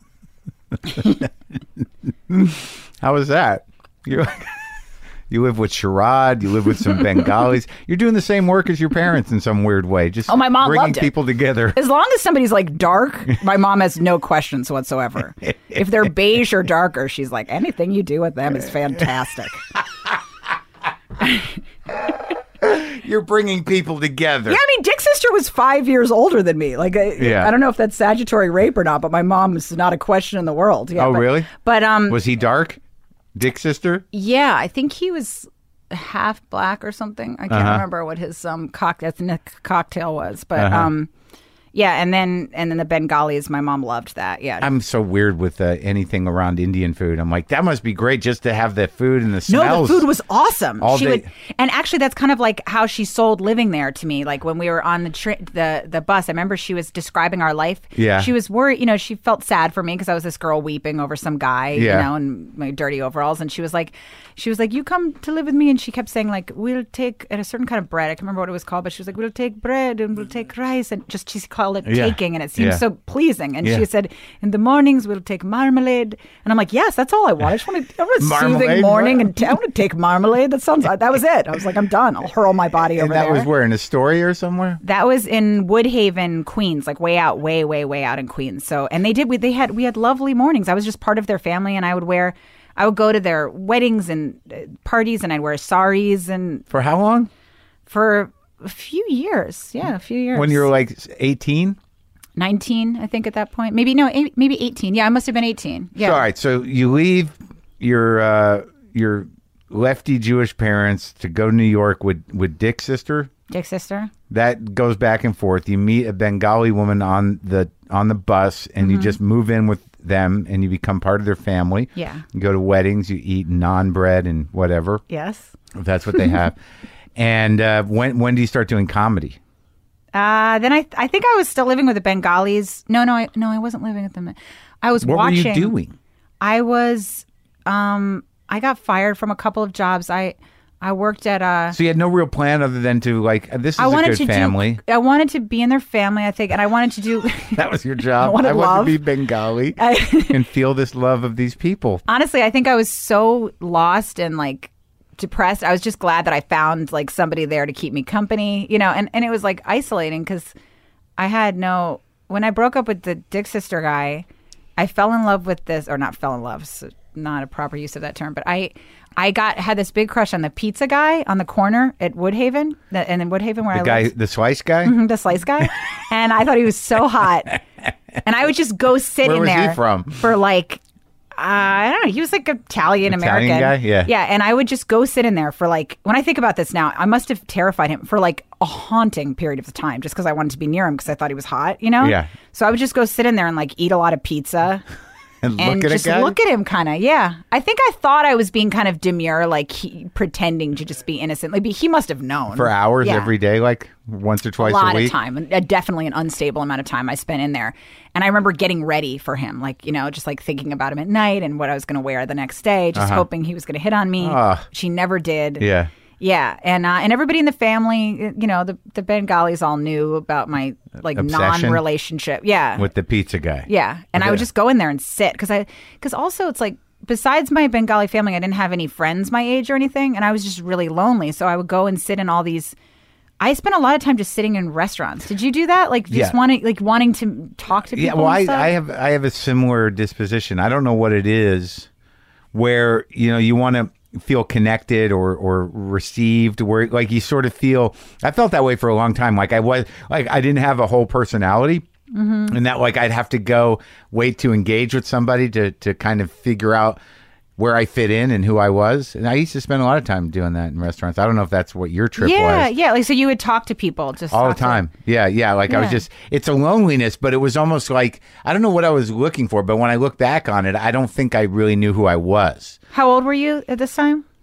How was that? You you live with Sharad. You live with some Bengalis. You're doing the same work as your parents in some weird way. Just oh, my mom bringing loved it. people together. As long as somebody's like dark, my mom has no questions whatsoever. If they're beige or darker, she's like, anything you do with them is fantastic. You're bringing people together. Yeah, I mean, Dick's sister was five years older than me. Like, I, Yeah. I don't know if that's statutory rape or not, but my mom is not a question in the world. Yeah, Oh, but, really? But um, Was he dark? Dick's sister? yeah, I think he was half black or something. I can't Uh-huh. remember what his um cock- ethnic cocktail was, but Uh-huh. um, yeah, and then and then the Bengalis, my mom loved that. Yeah, I'm so weird with uh, anything around Indian food. I'm like, that must be great just to have the food and the no, smells. the food was awesome. All she day- would, and actually, that's kind of like how she sold living there to me. Like when we were on the tri- the the bus, I remember she was describing our life. Yeah. she was worried. You know, she felt sad for me because I was this girl weeping over some guy. Yeah. You know, in my dirty overalls, and she was like, she was like, "You come to live with me," and she kept saying like, "We'll take and a certain kind of bread." I can't remember what it was called, but she was like, "We'll take bread and we'll take rice," and just she called it Yeah. taking, and it seemed Yeah. so pleasing. And Yeah. she said, "In the mornings, we'll take marmalade," and I'm like, "Yes, that's all I want. I just want to, I want a Marmalade? soothing morning." And t- I want to take marmalade. That sounds. That was it. I was like, I'm done. I'll hurl my body and over that there. was where, in Astoria or somewhere? That was in Woodhaven, Queens, like way out, way, way, way out in Queens. So, and they did. We they had we had lovely mornings. I was just part of their family, and I would wear. I would go to their weddings and uh, parties, and I'd wear saris, and For how long? for a few years. Yeah, a few years. When you were like eighteen? nineteen, I think at that point. Maybe no, eight, maybe eighteen. Yeah, I must have been eighteen. Yeah. So, all right, so you leave your uh, your lefty Jewish parents to go to New York with, with Dick's sister. Dick's sister. That goes back and forth. You meet a Bengali woman on the on the bus, and Mm-hmm. you just move in with them, and you become part of their family. Yeah. You go to weddings, you eat naan bread and whatever, Yes. if that's what they have. And uh, when when do you start doing comedy? Uh, then I I think I was still living with the Bengalis. No, no, I, no, I wasn't living with them. I was What watching. were you doing? I was, um, I got fired from a couple of jobs. I, I worked at a. So you had no real plan other than to like, this is I a wanted good to family. do. I wanted to be in their family. I think, and I wanted to do. That was your job. I wanted I want love. to be Bengali I- and feel this love of these people. Honestly, I think I was so lost and like depressed. I was just glad that I found like somebody there to keep me company, you know. And and it was like isolating because I had no. When I broke up with the Dick sister guy, I fell in love with this, or not fell in love. So not a proper use of that term, but I. I got had this big crush on the pizza guy on the corner at Woodhaven, the, and in Woodhaven where The I guy, lived. the slice guy? Mhm, the slice guy, and I thought he was so hot, and I would just go sit Where in was he there from? for like uh, I don't know. He was like Italian American Italian guy? Yeah. yeah. And I would just go sit in there for like when I think about this now, I must have terrified him for like a haunting period of time just because I wanted to be near him because I thought he was hot, you know? Yeah. So I would just go sit in there and like eat a lot of pizza. And look And at just a guy? look at him, kind of. Yeah, I think I thought I was being kind of demure, like he, pretending to just be innocent. Like he must have known For hours Yeah. every day, like once or twice a lot a week? of time, uh, definitely an unstable amount of time I spent in there. And I remember getting ready for him, like you know, just like thinking about him at night and what I was going to wear the next day, just hoping he was going to hit on me. Ah. She never did. Yeah. Yeah, and uh, and everybody in the family, you know, the the Bengalis all knew about my like Obsession? non-relationship. Yeah, With the pizza guy. yeah, and I would just go in there and sit because I because also it's like besides my Bengali family, I didn't have any friends my age or anything, and I was just really lonely. So I would go and sit in all these. I spent a lot of time just sitting in restaurants. Did you do that? Like just Yeah. wanting like wanting to talk to people. Yeah, well, and I, stuff? I have I have a similar disposition. I don't know what it is, where you know you want to feel connected or or received, where like you sort of feel. I felt that way for a long time. Like I was like I didn't have a whole personality, Mm-hmm. and that like I'd have to go wait to engage with somebody to to kind of figure out where I fit in and who I was. And I used to spend a lot of time doing that in restaurants. I don't know if that's what your trip yeah, was. yeah. Like so, you would talk to people just All the talk to- time. Yeah, yeah. Like I was Yeah. just, it's a loneliness, but it was almost like, I don't know what I was looking for, but when I look back on it, I don't think I really knew who I was. How old were you at this time?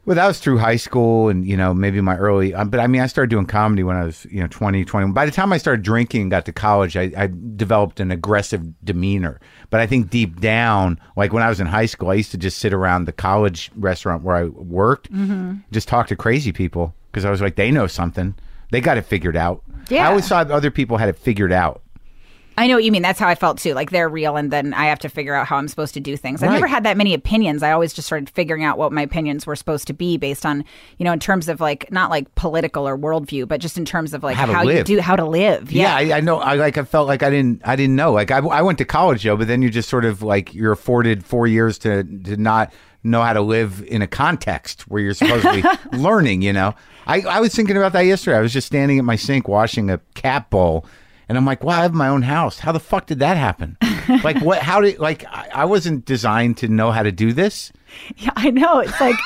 Well, that was through high school and, you know, maybe my early, um, but I mean, I started doing comedy when I was, you know, twenty, twenty. By the time I started drinking and got to college, I, I developed an aggressive demeanor. But I think deep down, like when I was in high school, I used to just sit around the college restaurant where I worked, mm-hmm. just talk to crazy people because I was like, they know something. They got it figured out. Yeah. I always thought other people had it figured out. I know what you mean. That's how I felt too. Like they're real, and then I have to figure out how I'm supposed to do things. I Right. never had that many opinions. I always just started figuring out what my opinions were supposed to be based on, you know, in terms of like not like political or worldview, but just in terms of like How to how, you live. do how to live. Yeah, Yeah, I, I know. I like. I felt like I didn't. I didn't know. Like I, I went to college though, but then you just sort of like you're afforded four years to to not know how to live in a context where you're supposed to be learning. You know, I I was thinking about that yesterday. I was just standing at my sink washing a cat bowl. And I'm like, wow, I have my own house. How the fuck did that happen? Like, what? How did, like, I, I wasn't designed to know how to do this. Yeah, I know. It's like,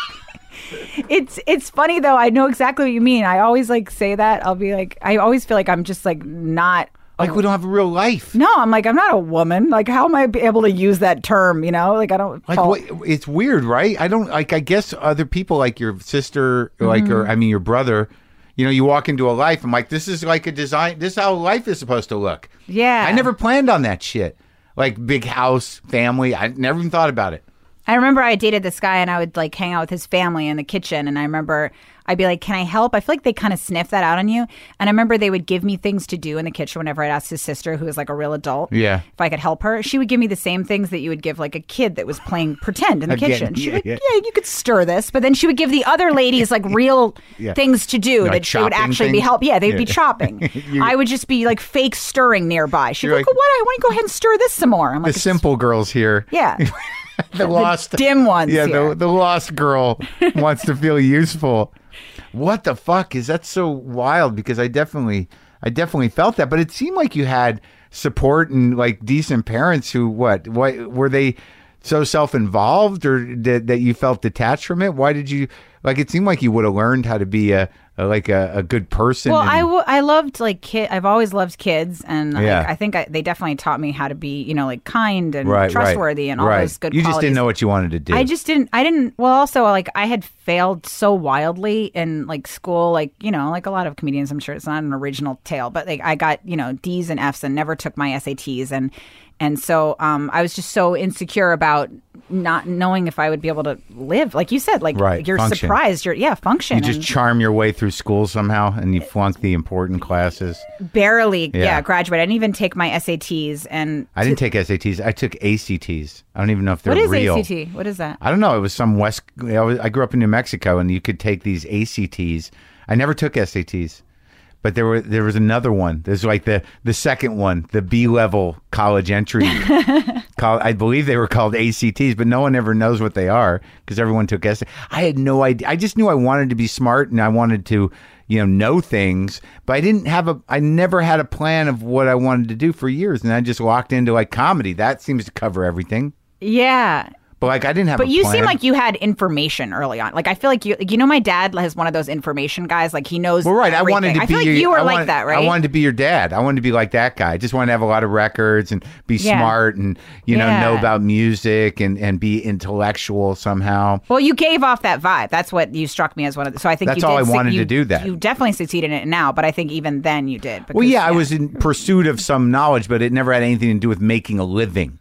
it's it's funny though. I know exactly what you mean. I always like say that. I'll be like, I always feel like I'm just like not. Like, we don't have a real life. No, I'm like, I'm not a woman. Like, how am I be able to use that term? You know, like I don't. Like, fall- what, it's weird, right? I don't, like, I guess other people, like your sister, like, or I mean, your brother, you know, you walk into a life, I'm like, this is like a design, this is how life is supposed to look. Yeah. I never planned on that shit. Like, big house, family. I never even thought about it. I remember I dated this guy and I would like hang out with his family in the kitchen. And I remember I'd be like, can I help? I feel like they kind of sniff that out on you. And I remember they would give me things to do in the kitchen whenever I'd ask his sister, who was like a real adult, Yeah. if I could help her. She would give me the same things that you would give like a kid that was playing pretend in the Again, kitchen. She yeah, would, yeah. yeah, you could stir this. But then she would give the other ladies like real Yeah. things to do Like that she would chopping actually be things? help. Yeah, they'd be Yeah. chopping. You- I would just be like fake stirring nearby. She'd be You're like, like- what? I want to go ahead and stir this some more. I'm The like, "It's- simple girls here. Yeah. The lost. dim ones Yeah, here. the, the lost girl wants to feel useful. What the fuck is that so wild? Because I definitely, I definitely felt that. But it seemed like you had support and like decent parents who, what, what were they so self-involved or that, that you felt detached from it? Why did you, like, it seemed like you would have learned how to be a, a like a, a good person. Well, and- I, w- I loved like kid. I've always loved kids, and like, Yeah. I think I, they definitely taught me how to be, you know, like kind and right, trustworthy right, and all right. those good. You just qualities. didn't know what you wanted to do. I just didn't. I didn't. Well, also like I had failed so wildly in like school, like you know, like a lot of comedians. I'm sure it's not an original tale, but like I got you know D's and F's and never took my S A Ts, and and so um, I was just so insecure about not knowing if I would be able to live, like you said, like Right, you're function. surprised, you're yeah, function. you just and- charm your way through school somehow and you flunk the important classes. barely yeah. Yeah. graduate. I didn't even take my S A Ts, and I didn't take S A Ts. I took A C Ts. I don't even know if they're what is real. A C T? What is that? I don't know. It was some West. I, was, I grew up in New Mexico, and you could take these A C Ts. I never took S A Ts, but there were there was another one. There's like the the second one, the B level college entry. Call, I believe they were called A C Ts, but no one ever knows what they are because everyone took S A Ts. I had no idea. I just knew I wanted to be smart and I wanted to, you know, know things, but I didn't have a. I never had a plan of what I wanted to do for years, and I just walked into like comedy. That seems to cover everything. Yeah. But like I didn't have. But a you plan. seem like you had information early on. Like I feel like you, like, you know, my dad has one of those information guys. Like he knows. Well, right. I everything. wanted to I be. feel like your, you were I like wanted- that, right? I wanted to be your dad. I wanted to be like that guy. I just wanted to have a lot of records and be Yeah. smart and you know Yeah. know about music and, and be intellectual somehow. Well, you gave off that vibe. That's what you struck me as one of the. So I think That's you all did I su- wanted you- to do that. You definitely succeeded in it now, but I think even then you did. Well, because, yeah, I was in pursuit of some knowledge, but it never had anything to do with making a living.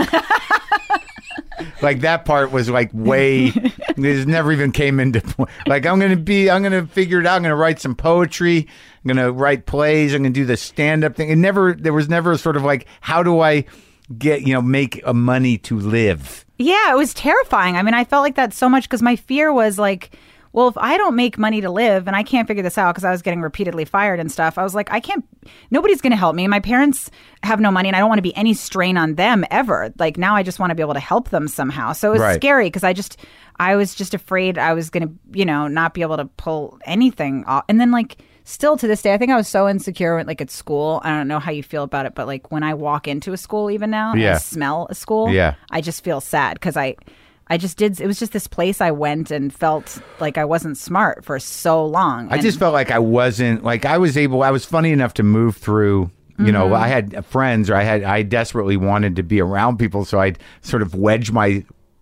Like that part was like way. It never even came into point. Like I'm gonna be. I'm gonna figure it out. I'm gonna write some poetry. I'm gonna write plays. I'm gonna do the stand up thing. It never. There was never sort of like how do I get you know make a money to live. Yeah, it was terrifying. I mean, I felt like that so much because my fear was like, well, if I don't make money to live and I can't figure this out because I was getting repeatedly fired and stuff, I was like, I can't, nobody's going to help me. My parents have no money and I don't want to be any strain on them ever. Like now I just want to be able to help them somehow. So it was Right. scary because I just, I was just afraid I was going to, you know, not be able to pull anything off. And then like, still to this day, I think I was so insecure like at school. I don't know how you feel about it, but like when I walk into a school even now and Yeah. I smell a school, Yeah. I just feel sad because I, I just did. It was just this place I went and felt like I wasn't smart for so long. I And- just felt like I wasn't like I was able. I was funny enough to move through. You know, I had friends, or I had I desperately wanted to be around people, so I'd sort of wedge my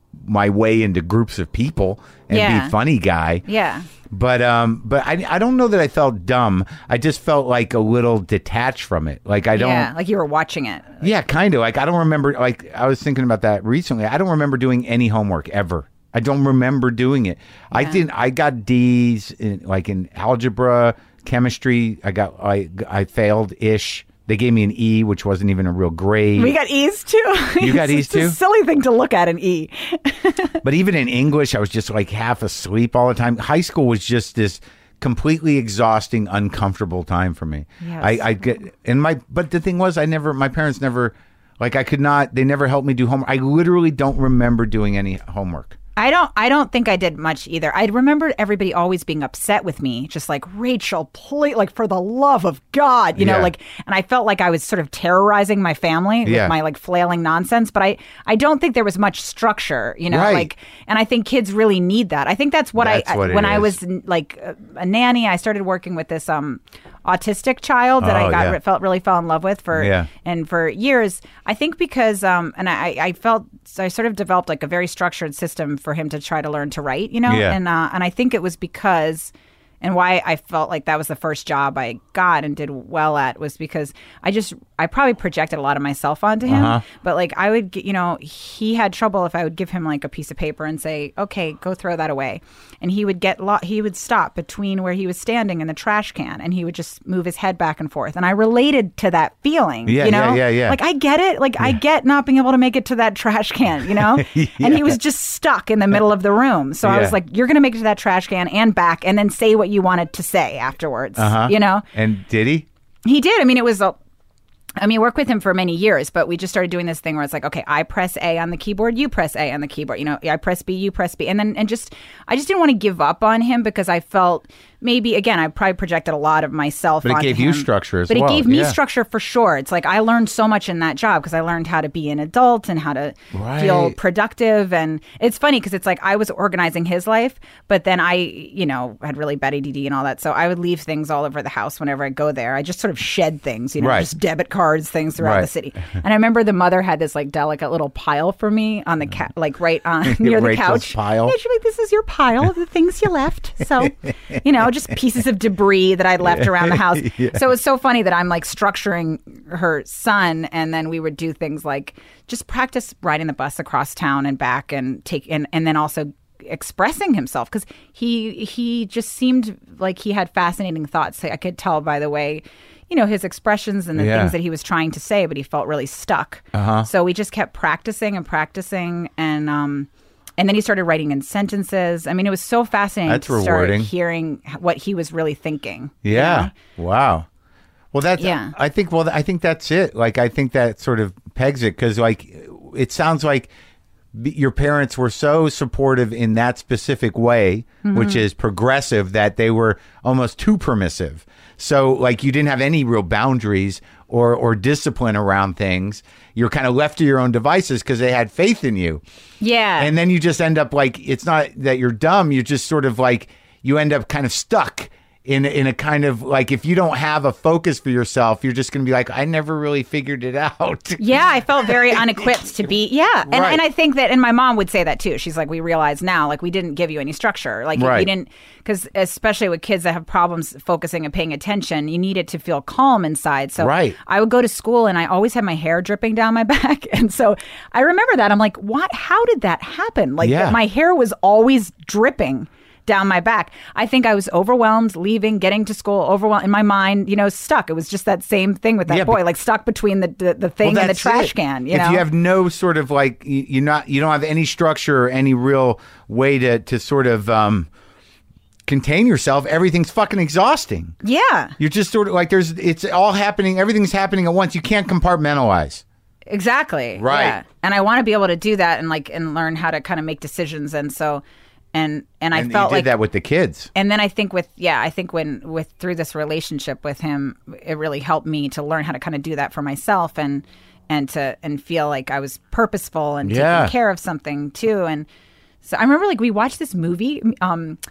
my way into groups of people and Yeah. be funny guy. Yeah. But um, but I I don't know that I felt dumb. I just felt like a little detached from it. Like I don't. Yeah. Like you were watching it. Yeah, kind of. Like I don't remember. Like I was thinking about that recently. I don't remember doing any homework ever. I don't remember doing it. I didn't. I got D's in like in algebra, chemistry. I got. I I failed ish. They gave me an E, which wasn't even a real grade. We got E's too. You got E's It's a too? silly thing to look at an E. But even in English, I was just like half asleep all the time. High school was just this completely exhausting, uncomfortable time for me. Yes. I, I get and my but the thing was, I never. My parents never, like I could not. They never helped me do homework. I literally don't remember doing any homework. I don't I don't think I did much either. I remember everybody always being upset with me, just like, Rachel, please, like, for the love of God, you know, Yeah. like, and I felt like I was sort of terrorizing my family with Yeah. my like flailing nonsense, but I, I don't think there was much structure, you know, Right. like, and I think kids really need that. I think that's what That's I, what it when I is. was like a, a nanny, I started working with this um autistic child that Oh, I got yeah. felt really fell in love with for Yeah. and for years. I think because um and I I felt so I sort of developed like a very structured system for him to try to learn to write, you know, Yeah. and uh, and I think it was because. And why I felt like that was the first job I got and did well at was because I just, I probably projected a lot of myself onto him. Uh-huh. But like I would, get- you know, he had trouble if I would give him like a piece of paper and say, okay, go throw that away. And he would get, lo- he would stop between where he was standing and the trash can and he would just move his head back and forth. And I related to that feeling, Yeah, you know? yeah, yeah, yeah. Like I get it. Like I get not being able to make it to that trash can, you know? And he was just stuck in the middle of the room. So I Yeah. was like, you're going to make it to that trash can and back and then say what you wanted to say afterwards, Uh-huh. you know? And did he? He did. I mean, it was a. I mean, I worked with him for many years, but we just started doing this thing where it's like, okay, I press A on the keyboard, you press A on the keyboard. You know, I press B, you press B, and then and just I just didn't want to give up on him because I felt maybe again I probably projected a lot of myself. But it onto gave you him. structure as but well, it gave me yeah. structure for sure. It's like I learned so much in that job because I learned how to be an adult and how to feel Right. productive. And it's funny because it's like I was organizing his life, but then I, you know, had really bad A D D and all that, so I would leave things all over the house whenever I go there. I just sort of shed things, you know, Right. just debit cards, things throughout Right. the city. And I remember the mother had this like delicate little pile for me on the ca- like right on near the Rachel's couch. pile. Yeah, she's like, this is your pile of the things you left. So, you know, just pieces of debris that I'd left around the house. So it's so funny that I'm like structuring her son, and then we would do things like just practice riding the bus across town and back, and take and and then also expressing himself because he he just seemed like he had fascinating thoughts. I could tell by the way, you know, his expressions and the Yeah. things that he was trying to say, but he felt really stuck. Uh-huh. So we just kept practicing and practicing, and um, and then he started writing in sentences. I mean, it was so fascinating That's to start rewarding. hearing what he was really thinking. you Yeah. know? Wow. Well, that's. Yeah. I think. Well, I think that's it. Like, I think that sort of pegs it because, like, it sounds like b- your parents were so supportive in that specific way, Mm-hmm. which is progressive, that they were almost too permissive. So, like, you didn't have any real boundaries or or discipline around things. You're kind of left to your own devices because they had faith in you. Yeah. And then you just end up like, it's not that you're dumb. You're just sort of like, you end up kind of stuck in, in a kind of like, if you don't have a focus for yourself, you're just going to be like, I never really figured it out. Yeah, I felt very unequipped to be. Yeah, and Right. and I think that, and my mom would say that too. She's like, we realize now, like we didn't give you any structure, like you- Right. you didn't, because especially with kids that have problems focusing and paying attention, you needed to feel calm inside. So Right. I would go to school and I always had my hair dripping down my back, and so I remember that. I'm like, what? How did that happen? Like Yeah. my hair was always dripping down my back. I think I was overwhelmed, leaving, getting to school, overwhelmed in my mind, you know, stuck. It was just that same thing with that Yeah, boy, but- like stuck between the the, the thing Well, and the that's trash it. can. You if know, you have no sort of like, you- you're not, you don't have any structure or any real way to, to sort of um, contain yourself, everything's fucking exhausting. yeah, You're just sort of like, there's, it's all happening, everything's happening at once. You can't compartmentalize. exactly. Right. Yeah. And I want to be able to do that and like and learn how to kind of make decisions. And so, and and I And felt you did like that with the kids. And then I think with yeah, I think when with through this relationship with him, it really helped me to learn how to kind of do that for myself and and to and feel like I was purposeful and Yeah. taking care of something too. And so I remember like we watched this movie. Um,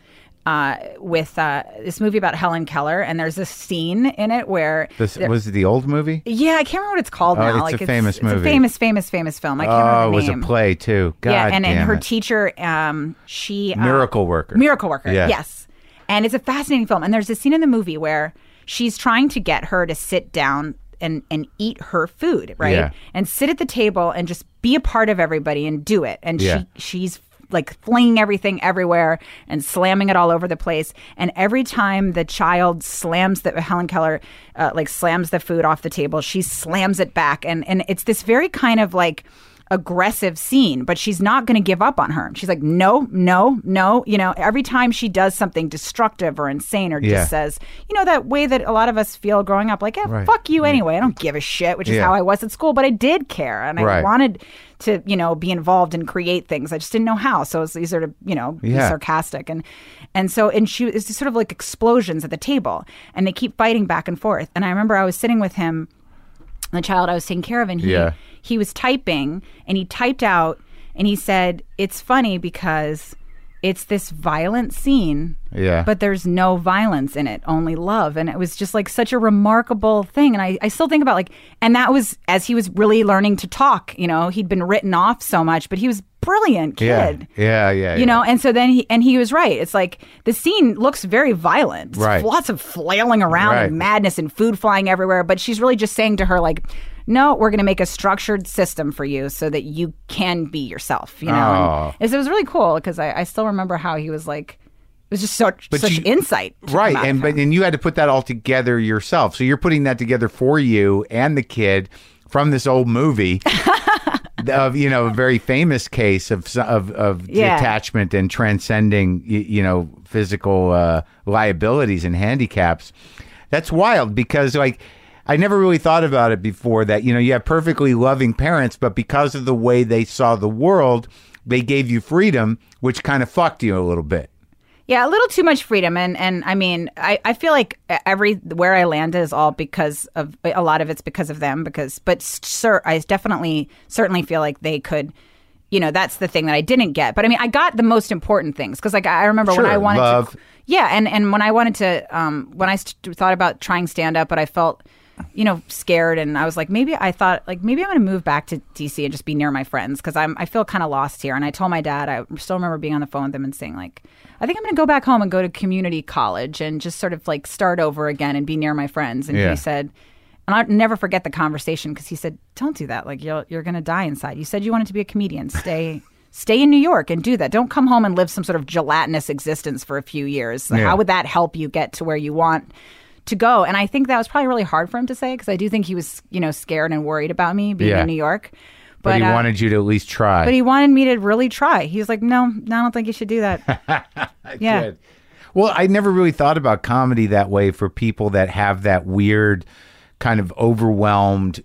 uh, with uh, this movie about Helen Keller, and there's a scene in it where This there- was it the old movie? yeah, I can't remember what it's called Oh, now. it's like a famous it's, movie. It's a famous, famous, famous film. I can't Oh, remember it the was name. a play too. God yeah, and, and damn her it. teacher, um, she uh, Miracle Worker. Miracle Worker. Yeah. Yes, and it's a fascinating film. And there's a scene in the movie where she's trying to get her to sit down and and eat her food, right? Yeah. And sit at the table and just be a part of everybody and do it. And Yeah. she she's like flinging everything everywhere and slamming it all over the place. And every time the child slams the Helen Keller uh, like slams the food off the table, she slams it back. And and it's this very kind of like aggressive scene, but she's not going to give up on her. She's like, no, no, no. You know, every time she does something destructive or insane or Yeah. just says, you know, that way that a lot of us feel growing up, like, eh, Right. fuck you anyway. I don't give a shit, which is Yeah. how I was at school, but I did care. And I Right. wanted to, you know, be involved and create things. I just didn't know how. So it was easier to, you know, be Yeah. sarcastic. And and so, and she, it's sort of like explosions at the table. And they keep fighting back and forth. And I remember I was sitting with him, the child I was taking care of, and he Yeah. he was typing, and he typed out, and he said, it's funny because it's this violent scene, Yeah. but there's no violence in it, only love. And it was just like such a remarkable thing. And I, I still think about like, and that was as he was really learning to talk, you know, he'd been written off so much, but he was a brilliant Yeah. kid. Yeah, yeah, You yeah. know, and so then he, and he was right. It's like the scene looks very violent. It's Right. Lots of flailing around Right. and madness and food flying everywhere. But she's really just saying to her, like, no, we're going to make a structured system for you so that you can be yourself, you know? Oh. And it was really cool because I, I still remember how he was like, it was just such, But such you- insight. to Right, come out and of but him. and you had to put that all together yourself. So you're putting that together for you and the kid from this old movie of you know a very famous case of s- of of Yeah. detachment and transcending you, you know physical uh, liabilities and handicaps. That's wild because like I never really thought about it before that you know you have perfectly loving parents, but because of the way they saw the world, they gave you freedom, which kind of fucked you a little bit. Yeah, a little too much freedom, and and I mean, I, I feel like every where I landed is all because of a lot of it's because of them. Because, but sir, I definitely certainly feel like they could, you know, that's the thing that I didn't get. But I mean, I got the most important things because, like, I remember when Sure, I wanted love. to, yeah, and and when I wanted to, um, when I st- thought about trying stand up, but I felt, you know, scared, and I was like, maybe I thought like maybe I'm going to move back to D C and just be near my friends because I'm I feel kind of lost here. And I told my dad, I still remember being on the phone with him and saying like, I think I'm going to go back home and go to community college and just sort of like start over again and be near my friends. And Yeah. he said, and I'll never forget the conversation because he said, don't do that. Like you're you're going to die inside. You said you wanted to be a comedian. Stay. Stay in New York and do that. Don't come home and live some sort of gelatinous existence for a few years. Yeah. How would that help you get to where you want to go? And I think that was probably really hard for him to say because I do think he was, you know, scared and worried about me being Yeah. in New York. But, he uh, wanted you to at least try. but he wanted me to really try. He was like, no, no, I don't think you should do that. yeah. Good. Well, I never really thought about comedy that way for people that have that weird kind of overwhelmed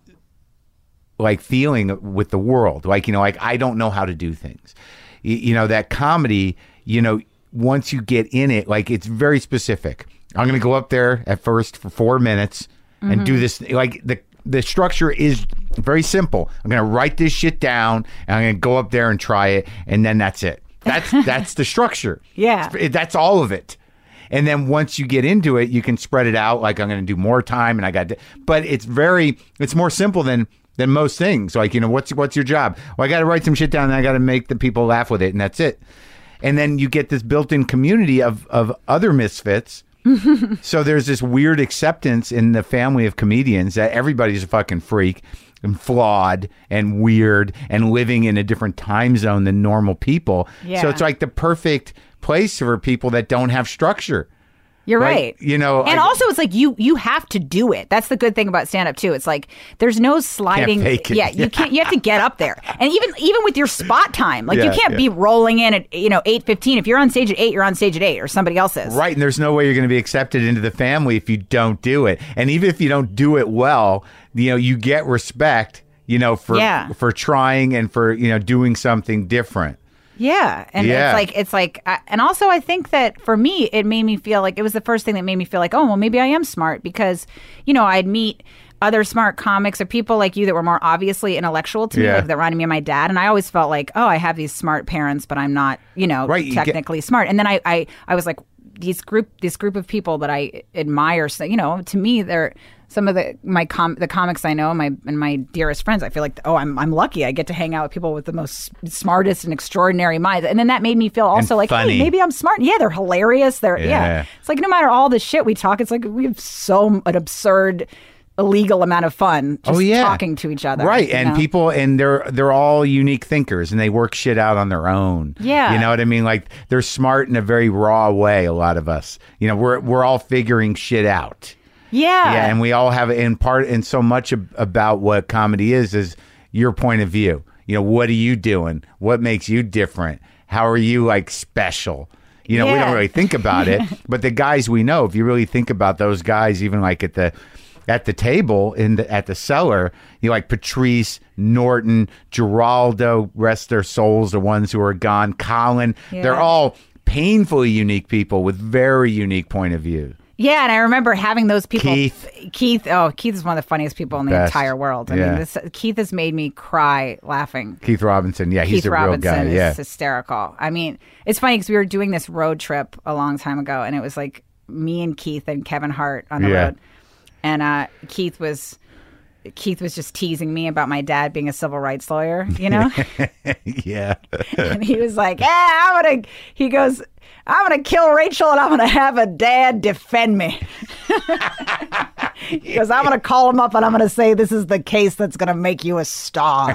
like feeling with the world. Like, you know, like I don't know how to do things. You, you know, that comedy, you know, once you get in it, like it's very specific. I'm going to go up there at first for four minutes and do this. Like the the structure is very simple. I'm going to write this shit down and I'm going to go up there and try it. And then that's it. That's, that's the structure. Yeah. It- That's all of it. And then once you get into it, you can spread it out. Like I'm going to do more time and I got, to, but it's very, it's more simple than, than most things. Like, you know, what's, what's your job? Well, I got to write some shit down and I got to make the people laugh with it. And that's it. And then you get this built-in community of, of other misfits. So there's this weird acceptance in the family of comedians that everybody's a fucking freak and flawed and weird and living in a different time zone than normal people. Yeah. So it's like the perfect place for people that don't have structure. You're Like, right. you know, and I- also it's like you you have to do it. That's the good thing about stand up too. It's like there's no sliding. fake it. Yeah, you can't. You have to get up there. And even even with your spot time, like you Yeah, can't yeah. be rolling in at you know eight fifteen. If you're on stage at eight, you're on stage at eight, or somebody else is. Right, and there's no way you're going to be accepted into the family if you don't do it. And even if you don't do it well, you know, you get respect, you know, for Yeah. for trying and for, you know, doing something different. Yeah, and Yeah. it's like it's like, I- and also I think that for me, it made me feel like it was the first thing that made me feel like, oh well, maybe I am smart because you know I'd meet other smart comics or people like you that were more obviously intellectual to me, Yeah. like that reminded me of my dad, and I always felt like, oh, I have these smart parents, but I'm not, you know, Right, you get- technically smart. And then I, I, I was like, these group this group of people that I admire. So, you know, to me, they're some of the my com- the comics I know, my and my dearest friends. I feel like, oh, I'm I'm lucky. I get to hang out with people with the most smartest and extraordinary minds. And then that made me feel also And like, funny. hey, maybe I'm smart. Yeah, they're hilarious. They're yeah. Yeah. It's like no matter all the shit we talk, it's like we have so an absurd, illegal amount of fun just Oh, yeah. talking to each other. Right, you and know? people, and they're they're all unique thinkers, and they work shit out on their own. Yeah. you know what I mean. Like they're smart in a very raw way. A lot of us, you know, we're we're all figuring shit out. Yeah. Yeah, and we all have in part, and so much ab- about what comedy is is your point of view. You know, what are you doing? What makes you different? How are you like special? You know, we Yeah. don't really think about it, but the guys we know, if you really think about those guys, even like at the at the table in the, at the cellar, you know, like Patrice, Norton, Geraldo, rest their souls, the ones who are gone, Colin, Yeah. they're all painfully unique people with very unique point of view. Yeah, and I remember having those people. Keith. Keith, oh, Keith is one of the funniest people in the Best. entire world. I Yeah. mean, this, Keith has made me cry laughing. Keith Robinson, yeah, he's Keith a real Robinson guy. is Yeah, hysterical. I mean, it's funny because we were doing this road trip a long time ago, and it was like me and Keith and Kevin Hart on the Yeah. road, and uh, Keith was. Keith was just teasing me about my dad being a civil rights lawyer, you know? yeah. And he was like, yeah, I'm going to, he goes, I'm going to kill Rachel and I'm going to have a dad defend me. He goes, I'm going to call him up and I'm going to say, this is the case that's going to make you a star.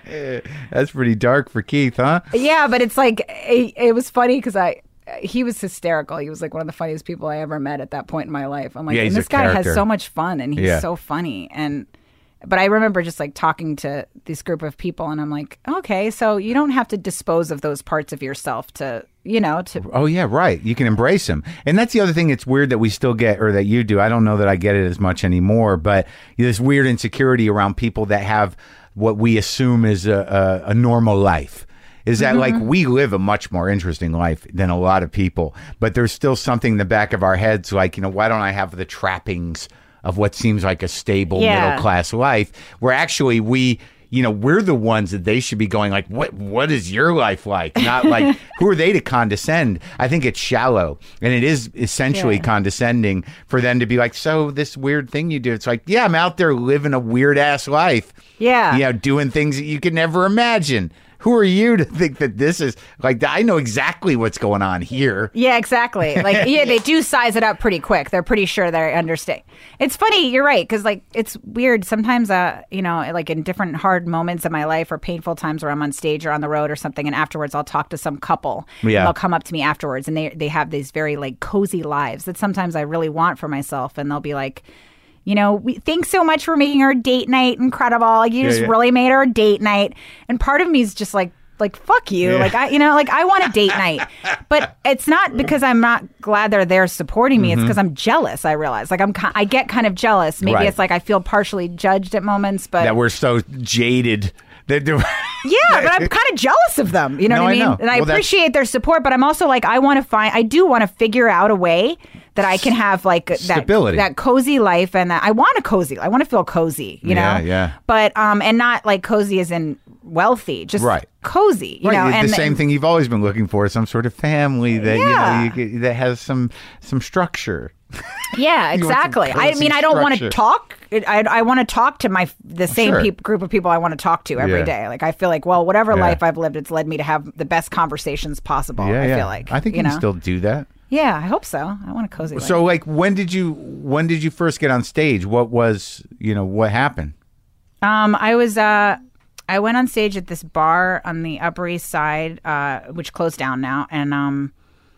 That's pretty dark for Keith, huh? Yeah, but it's like, it, it was funny because I, he was hysterical. He was like one of the funniest people I ever met at that point in my life. I'm like, Yeah, and he's this a guy character. has so much fun and he's Yeah. so funny. And, but I remember just like talking to this group of people and I'm like, okay, so you don't have to dispose of those parts of yourself to, you know, to, Oh yeah, right. You can embrace them, and that's the other thing. It's weird that we still get, or that you do. I don't know that I get it as much anymore, but this weird insecurity around people that have what we assume is a, a, a normal life. Is that like we live a much more interesting life than a lot of people, but there's still something in the back of our heads, like, you know, why don't I have the trappings of what seems like a stable Yeah. middle class life? Where actually we. You know, we're the ones that they should be going like, what, what is your life like? Not like, who are they to condescend? I think it's shallow, and it is essentially Yeah. condescending for them to be like, so this weird thing you do. It's like, yeah, I'm out there living a weird ass life. Yeah. You know, doing things that you could never imagine. Who are you to think that this is like, I know exactly what's going on here. yeah, exactly. Like, yeah, they do size it up pretty quick. They're pretty sure they understand. It's funny. You're right. Cause like, it's weird. Sometimes, uh, you know, like in different hard moments in my life or painful times where I'm on stage or on the road or something. And afterwards I'll talk to some couple. Yeah. And they'll come up to me afterwards and they, they have these very like cozy lives that sometimes I really want for myself. And they'll be like, you know, we thanks so much for making our date night incredible. You Yeah, just yeah. really made our date night. And part of me is just like, like, fuck you. Yeah. Like, I, you know, like I want a date night, but it's not because I'm not glad they're there supporting me. It's because I'm jealous. I realize like I'm, ki- I get kind of jealous. Maybe Mm-hmm. Right. it's like I feel partially judged at moments, but That we're so jaded. That they're- yeah, but I'm kind of jealous of them. You know No, what I I mean? know. And I Well, that's- appreciate their support, but I'm also like, I want to find, I do want to figure out a way that I can have like that, Stability. that cozy life. And that I want a cozy, I want to feel cozy, you Yeah, know? yeah. But, um, and not like cozy as in wealthy, just Right. cozy, you Right, know? the and same thing you've always been looking for, some sort of family that Yeah. you know you, get- that has some some structure. Yeah, You want some exactly. I cozy mean, I don't want to structure. talk. I, I want to talk to my the same Sure. peop, group of people I want to talk to every Yeah. day. Like I feel like, well, whatever Yeah. life I've lived, it's led me to have the best conversations possible. Yeah, I yeah. feel like I think you, you know. can still do that. Yeah, I hope so. I want a cozy life. So, like, when did you when did you first get on stage? What was you know what happened? Um, I was uh, I went on stage at this bar on the Upper East Side, uh, which closed down now, and um,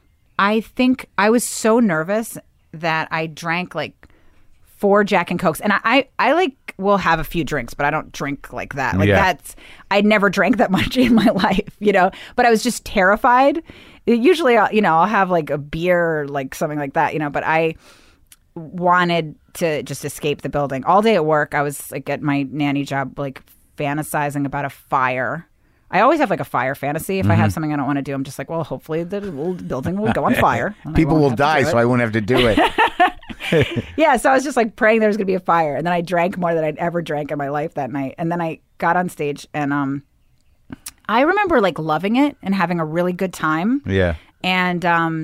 I think I was so nervous that I drank like four Jack and Cokes, and I, I, I like will have a few drinks, but I don't drink like that. Like Yeah. that's I'd never drank that much in my life, you know. But I was just terrified. Usually, I'll, you know, I'll have like a beer, or like something like that, you know. But I wanted to just escape the building all day at work. I was like at my nanny job, like fantasizing about a fire. I always have like a fire fantasy. If I Mm-hmm. have something I don't want to do, I'm just like, well, hopefully the little building will go on fire. and I People won't will have to die, do it. so I won't have to do it. Yeah, so I was just like praying there was going to be a fire. And then I drank more than I'd ever drank in my life that night. And then I got on stage and um, I remember like loving it and having a really good time. Yeah. And um,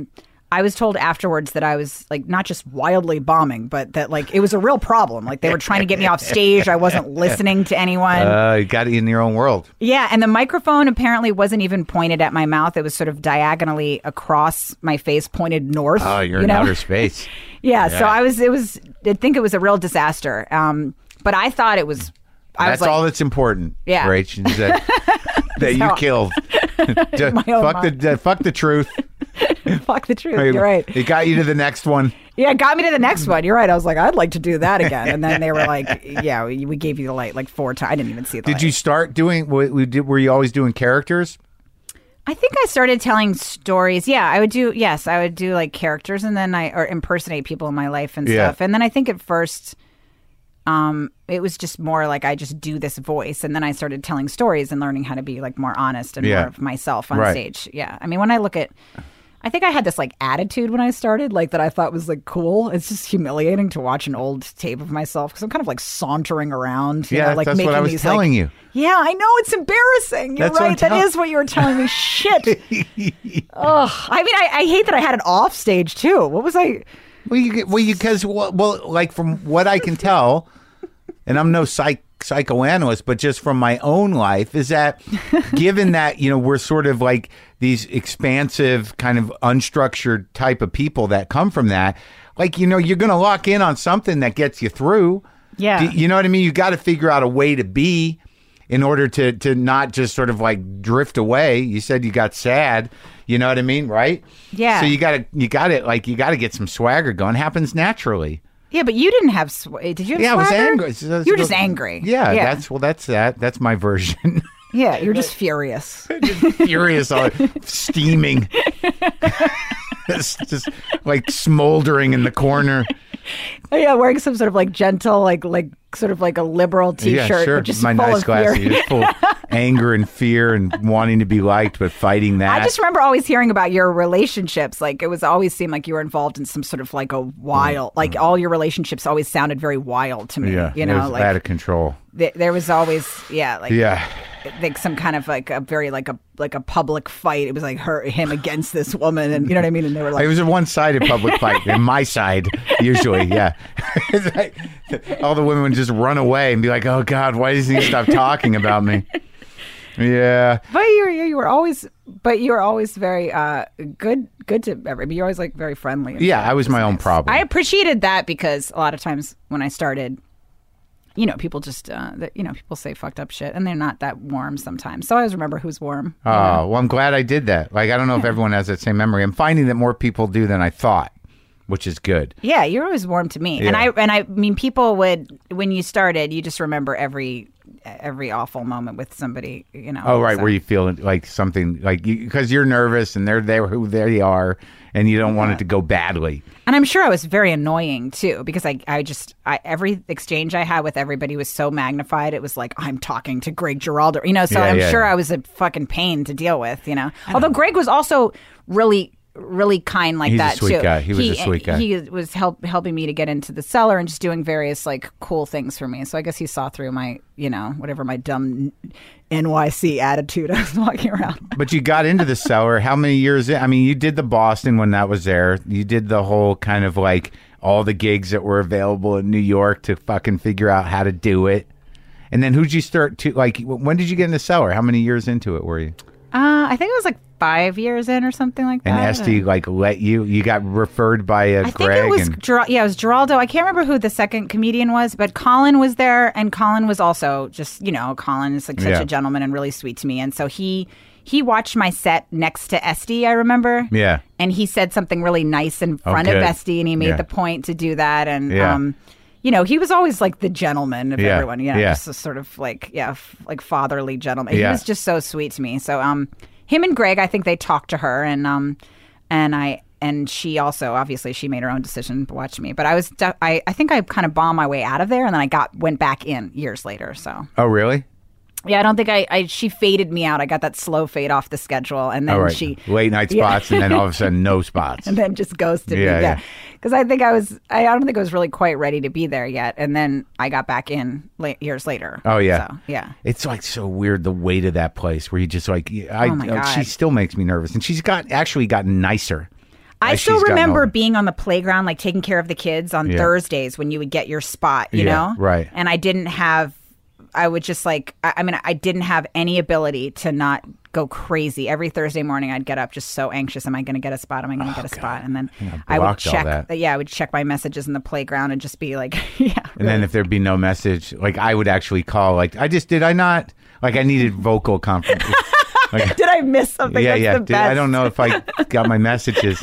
I was told afterwards that I was like not just wildly bombing, but that like it was a real problem. Like they were trying to get me off stage. I wasn't listening to anyone. Uh, you got it in your own world. Yeah, and the microphone apparently wasn't even pointed at my mouth. It was sort of diagonally across my face, pointed north. Oh, you're you in know? outer space. yeah, Yeah. so I was. It was. I think it was a real disaster. Um, but I thought it was. I That's was like, all that's important. Yeah. Rach, is that, that you So- killed. Just My own fuck mind. the uh, fuck the truth. fuck the truth. You're right. It got you to the next one. Yeah, it got me to the next one. You're right. I was like, I'd like to do that again. And then they were like, yeah, we, we gave you the light like four times. I didn't even see the Did light. you start doing? w- we did- Were you always doing characters? I think I started telling stories. Yeah, I would do, yes, I would do like characters and then I, or impersonate people in my life and Yeah. stuff. And then I think at first, um, it was just more like I just do this voice. And then I started telling stories and learning how to be like more honest and Yeah. more of myself on Right. stage. Yeah. I mean, when I look at, I think I had this like attitude when I started, like that I thought was like cool. It's just humiliating to watch an old tape of myself because I'm kind of like sauntering around. You Yeah, know, like that's what making I was these, telling like, you. Yeah, I know it's embarrassing. You're That's what I'm right. That tell- is what you were telling me. Shit. Ugh. I mean, I, I hate that I had it off stage too. What was I? Well, you get- well, you because well, well, like from what I can tell, and I'm no psych psychoanalyst, but just from my own life, is that given that you know we're sort of like these expansive, kind of unstructured type of people that come from that, like you know, you're going to lock in on something that gets you through. Yeah. Do- you know what I mean? You got to figure out a way to be in order to to not just sort of like drift away. You said you got sad. You know what I mean, right? Yeah. So you got to you got to like you got to get some swagger going. Happens naturally. Yeah, but you didn't have. Sw- Did you? Have Yeah, I was swagger? angry. So that's- You were just angry. Yeah, yeah. that's well, that's that. That's my version. yeah. You're just furious. Furious, all steaming, it's just like smoldering in the corner. Oh, yeah, wearing some sort of like gentle, like like sort of like a liberal T-shirt, yeah, sure. but just my full nice of glasses, fear. just full of anger and fear and wanting to be liked, but fighting that. I just remember always hearing about your relationships. Like it was always seemed like you were involved in some sort of like a wild, like all your relationships always sounded very wild to me. yeah, you it know, was like out of control. th- there was always, yeah, like Yeah. like some kind of like a very like a like a public fight. It was like her him against this woman, and you know what I mean. And they were like, It was a one-sided public fight, and my side usually, yeah. It's like, all the women would just run away and be like, "Oh God, why doesn't he stop talking about me?" Yeah, but you were you were always, but you were always very uh good good to everybody. You're always like very friendly. and yeah. stuff. I was It my own nice. problem. I appreciated that because a lot of times when I started, you know, people just, uh, that, you know, people say fucked up shit and they're not that warm sometimes. So I always remember who's warm. you know? Oh, well, I'm glad I did that. Like, I don't know if everyone has that same memory. I'm finding that more people do than I thought, which is good. Yeah, you're always warm to me. And Yeah. I and I mean people would when you started, you just remember every every awful moment with somebody, you know. Oh, right, so- where you feel like something, like, because you, you're nervous and they're there who they are, and you don't want it to go badly. And I'm sure I was very annoying too because I I just I every exchange I had with everybody was so magnified. It was like I'm talking to Greg Giraldo, you know, so Yeah, I'm yeah, sure yeah. I was a fucking pain to deal with, you know. Although Greg was also really really kind like He's a that sweet too. guy. He was a sweet guy. He was help, helping me to get into the cellar and just doing various like cool things for me. So I guess he saw through my, you know, whatever my dumb N Y C attitude I was walking around. But you got into the cellar. How many years in? I mean, you did the Boston when that was there. You did the whole kind of like all the gigs that were available in New York to fucking figure out how to do it. And then who'd you start to, like, when did you get in the cellar? How many years into it were you? Uh, I think it was like five years in or something like And that. Esty, like, let you, you got referred by uh, I think Greg. it was and, Ger- yeah, it was Geraldo. I can't remember who the second comedian was, but Colin was there, and Colin was also just, you know, Colin is like such Yeah. a gentleman and really sweet to me, and so he he watched my set next to Esty, I remember. Yeah. And he said something really nice in front good. of Esty, and he made Yeah. the point to do that, and Yeah. um, you know, he was always like the gentleman of Yeah. everyone, you know, Yeah. just a sort of like yeah, f- like fatherly gentleman. Yeah. He was just so sweet to me. So um, him and Greg, I think they talked to her, and um, and I. And she also, obviously, she made her own decision to watch me. But I was, de- I, I think I kind of bombed my way out of there, and then I got went back in years later. So Oh, really? yeah, I don't think I, I she faded me out. I got that slow fade off the schedule, and then All right. she Late night Yeah. spots, and then all of a sudden, no spots. and then just ghosted Yeah, me. yeah. Yeah, because I think I was, I, I don't think I was really quite ready to be there yet. And then I got back in late, years later. Oh, yeah. So, yeah. It's like so weird, the weight of that place where you just like, I, Oh, my uh, she God. still makes me nervous. And she's got actually gotten nicer. I as still she's gotten remember older. being on the playground, like taking care of the kids on Yeah. Thursdays when you would get your spot, you Yeah, know? right. And I didn't have, I would just like, I, I mean, I didn't have any ability to not go crazy. Every Thursday morning I'd get up just so anxious. Am I going to get a spot? Am I going to Oh, get a God. spot? And then I I would blocked all check, that. yeah, I would check my messages in the playground and just be like, yeah. And then if there'd be no message, like I would actually call, like, I just, did I not, like I needed vocal confidence. Like, Did I miss something? yeah, That's yeah. the Did- best. I don't know if I got my messages.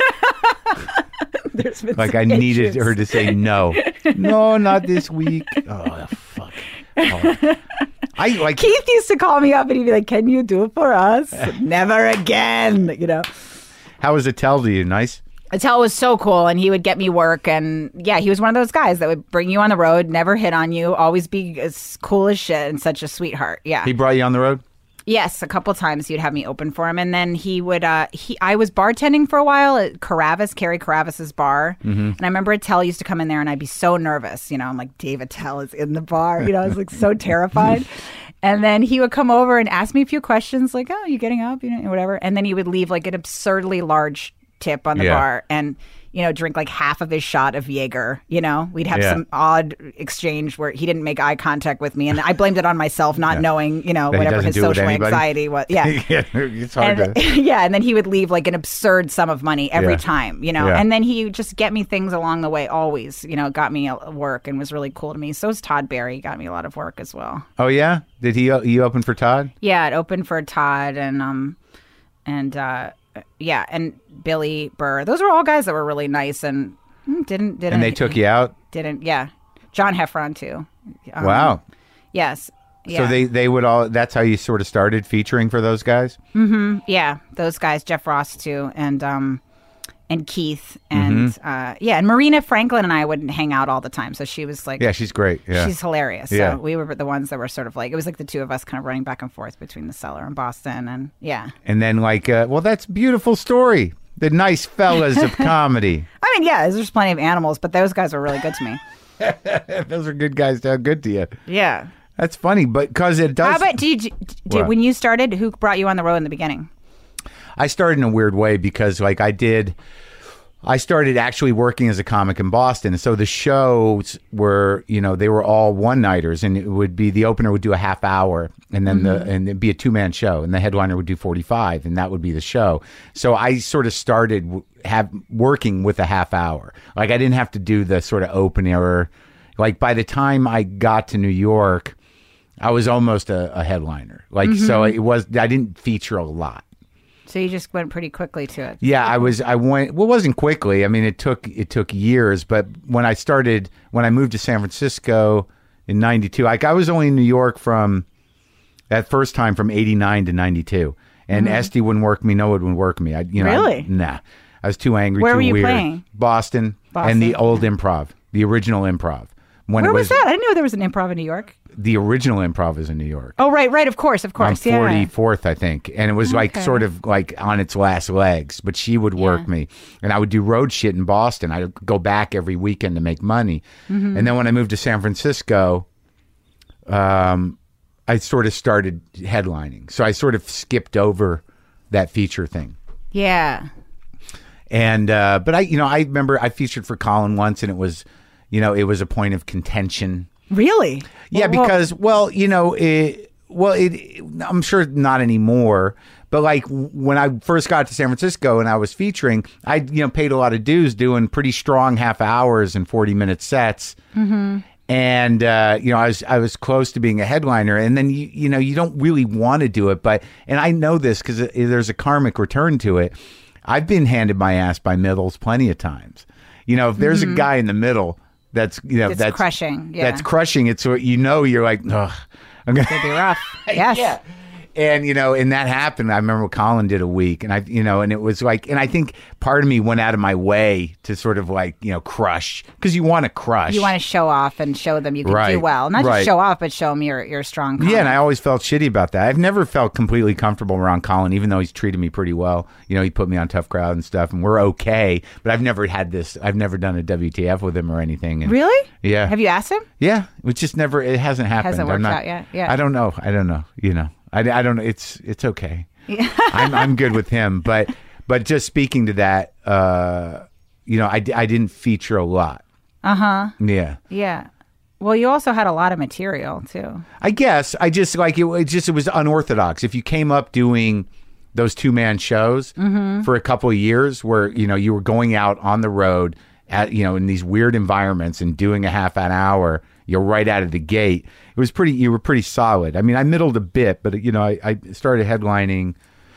There's been Like some I needed issues. her to say no. No, not this week. Oh, fuck. Oh. I like, Keith used to call me up and he'd be like, "Can you do it for us?" Never again, you know. how was Attell to you? Nice? Attell was so cool, and he would get me work, and yeah, he was one of those guys that would bring you on the road, never hit on you, always be as cool as shit, and such a sweetheart. Yeah. He brought you on the road? Yes, a couple times he'd have me open for him, and then he would. Uh, he, I was bartending for a while at Caravis, Carrie Caravis's bar, Mm-hmm. and I remember Attell used to come in there, and I'd be so nervous. You know, I'm like, Dave Attell is in the bar. You know, I was like so terrified. And then he would come over and ask me a few questions, like, "Oh, you getting up?" You know, whatever. And then he would leave like an absurdly large tip on the Yeah. bar, and you know, drink like half of his shot of Jaeger. You know, we'd have Yeah. some odd exchange where he didn't make eye contact with me, and I blamed it on myself, not Yeah. knowing, you know, That he whatever doesn't his do with social anybody? anxiety was. Yeah. Yeah, it's hard And, to. yeah, and then he would leave like an absurd sum of money every Yeah. time, you know. Yeah. And then he would just get me things along the way, always, you know, got me a- work and was really cool to me. So was Todd Barry, got me a lot of work as well. Oh yeah, did he? You open for Todd? Yeah, it opened for Todd and um and uh yeah, and Billy Burr. Those were all guys that were really nice and mm, didn't didn't And they took you out. didn't yeah. John Heffron too. Um, Wow. Yes. Yeah. So they they would all. That's how you sort of started featuring for those guys. Yeah, those guys, Jeff Ross too, and um, and Keith, and Mm-hmm. uh, yeah, and Marina Franklin and I wouldn't hang out all the time, so she was like, Yeah, she's great. Yeah. she's hilarious. Yeah. So we were the ones that were sort of like, it was like the two of us kind of running back and forth between the cellar and Boston, and yeah. And then like, uh, well, that's a beautiful story. The nice fellas of comedy. I mean, yeah, there's plenty of animals, but those guys were really good to me. Those are good guys. They're good to you. Yeah. That's funny, but because it does. How about do you do, What? when you started? Who brought you on the road in the beginning? I started in a weird way because like I did. I started actually working as a comic in Boston. So the shows were, you know, they were all one-nighters, and it would be the opener would do a half hour, and then the and it'd be a two-man show, and the headliner would do forty-five, and that would be the show. So I sort of started w- have working with a half hour. Like I didn't have to do the sort of opener. Like by the time I got to New York, I was almost a, a headliner. Like so it was I didn't feature a lot. So you just went pretty quickly to it. Yeah, I was. I went. Well, it wasn't quickly. I mean, it took it took years. But when I started, when I moved to San Francisco in ninety-two, like I was only in New York from that first time from eighty-nine to ninety-two, and Esty wouldn't work me. No one would work me. I, you know, I- Really? nah. I was too angry. Where too were you weird. playing? Boston, and the old Improv, the original Improv. When Where it was that? I didn't know there was an improv in New York. The original Improv is in New York. Oh, right, right. Of course, of on course. Yeah. forty-fourth, I think. And it was like Okay. sort of like on its last legs, but she would work Yeah. me. And I would do road shit in Boston. I'd go back every weekend to make money. Mm-hmm. And then when I moved to San Francisco, um, I sort of started headlining. So I sort of skipped over that feature thing. Yeah. And, uh, but I, you know, I remember I featured for Colin once, and it was, you know, it was a point of contention. Really? Yeah, Well, well, because well, you know, it, well, it, I'm sure not anymore. But like when I first got to San Francisco and I was featuring, I you know paid a lot of dues doing pretty strong half hours and forty minute sets. Mm-hmm. And uh, you know, I was I was close to being a headliner, and then you you know you don't really want to do it, but and I know this because there's a karmic return to it. I've been handed my ass by middles plenty of times. You know, if there's a guy in the middle that's you know It's that's crushing, yeah. that's crushing it, so you know you're like, ugh, I'm gonna It'd be rough. Yes. yeah. And, you know, and that happened. I remember Colin did a week, and I, you know, and it was like, and I think part of me went out of my way to sort of like, you know, crush, because you want to crush. You want to show off and show them you can Right, do well. Not right. just show off, but show them you're, you're a strong comic. Yeah, and I always felt shitty about that. I've never felt completely comfortable around Colin, even though he's treated me pretty well. You know, he put me on Tough Crowd and stuff, and we're okay. But I've never had this. I've never done a W T F with him or anything. And, Really? Yeah. Have you asked him? Yeah, it just never. It hasn't happened. Hasn't I'm worked not, out yet, yeah. I don't know. I don't know. You know. I, I don't know. It's it's okay. I'm I'm good with him, but But just speaking to that, uh, you know, I, d- I didn't feature a lot. Uh huh. Yeah. Yeah. Well, you also had a lot of material too. I guess I just like it, it just it was unorthodox. If you came up doing those two man shows Mm-hmm. for a couple of years where, you know, you were going out on the road at, you know, in these weird environments and doing a half an hour, you're right out of the gate. It was pretty, you were pretty solid. I mean, I middled a bit, but you know, I, I started headlining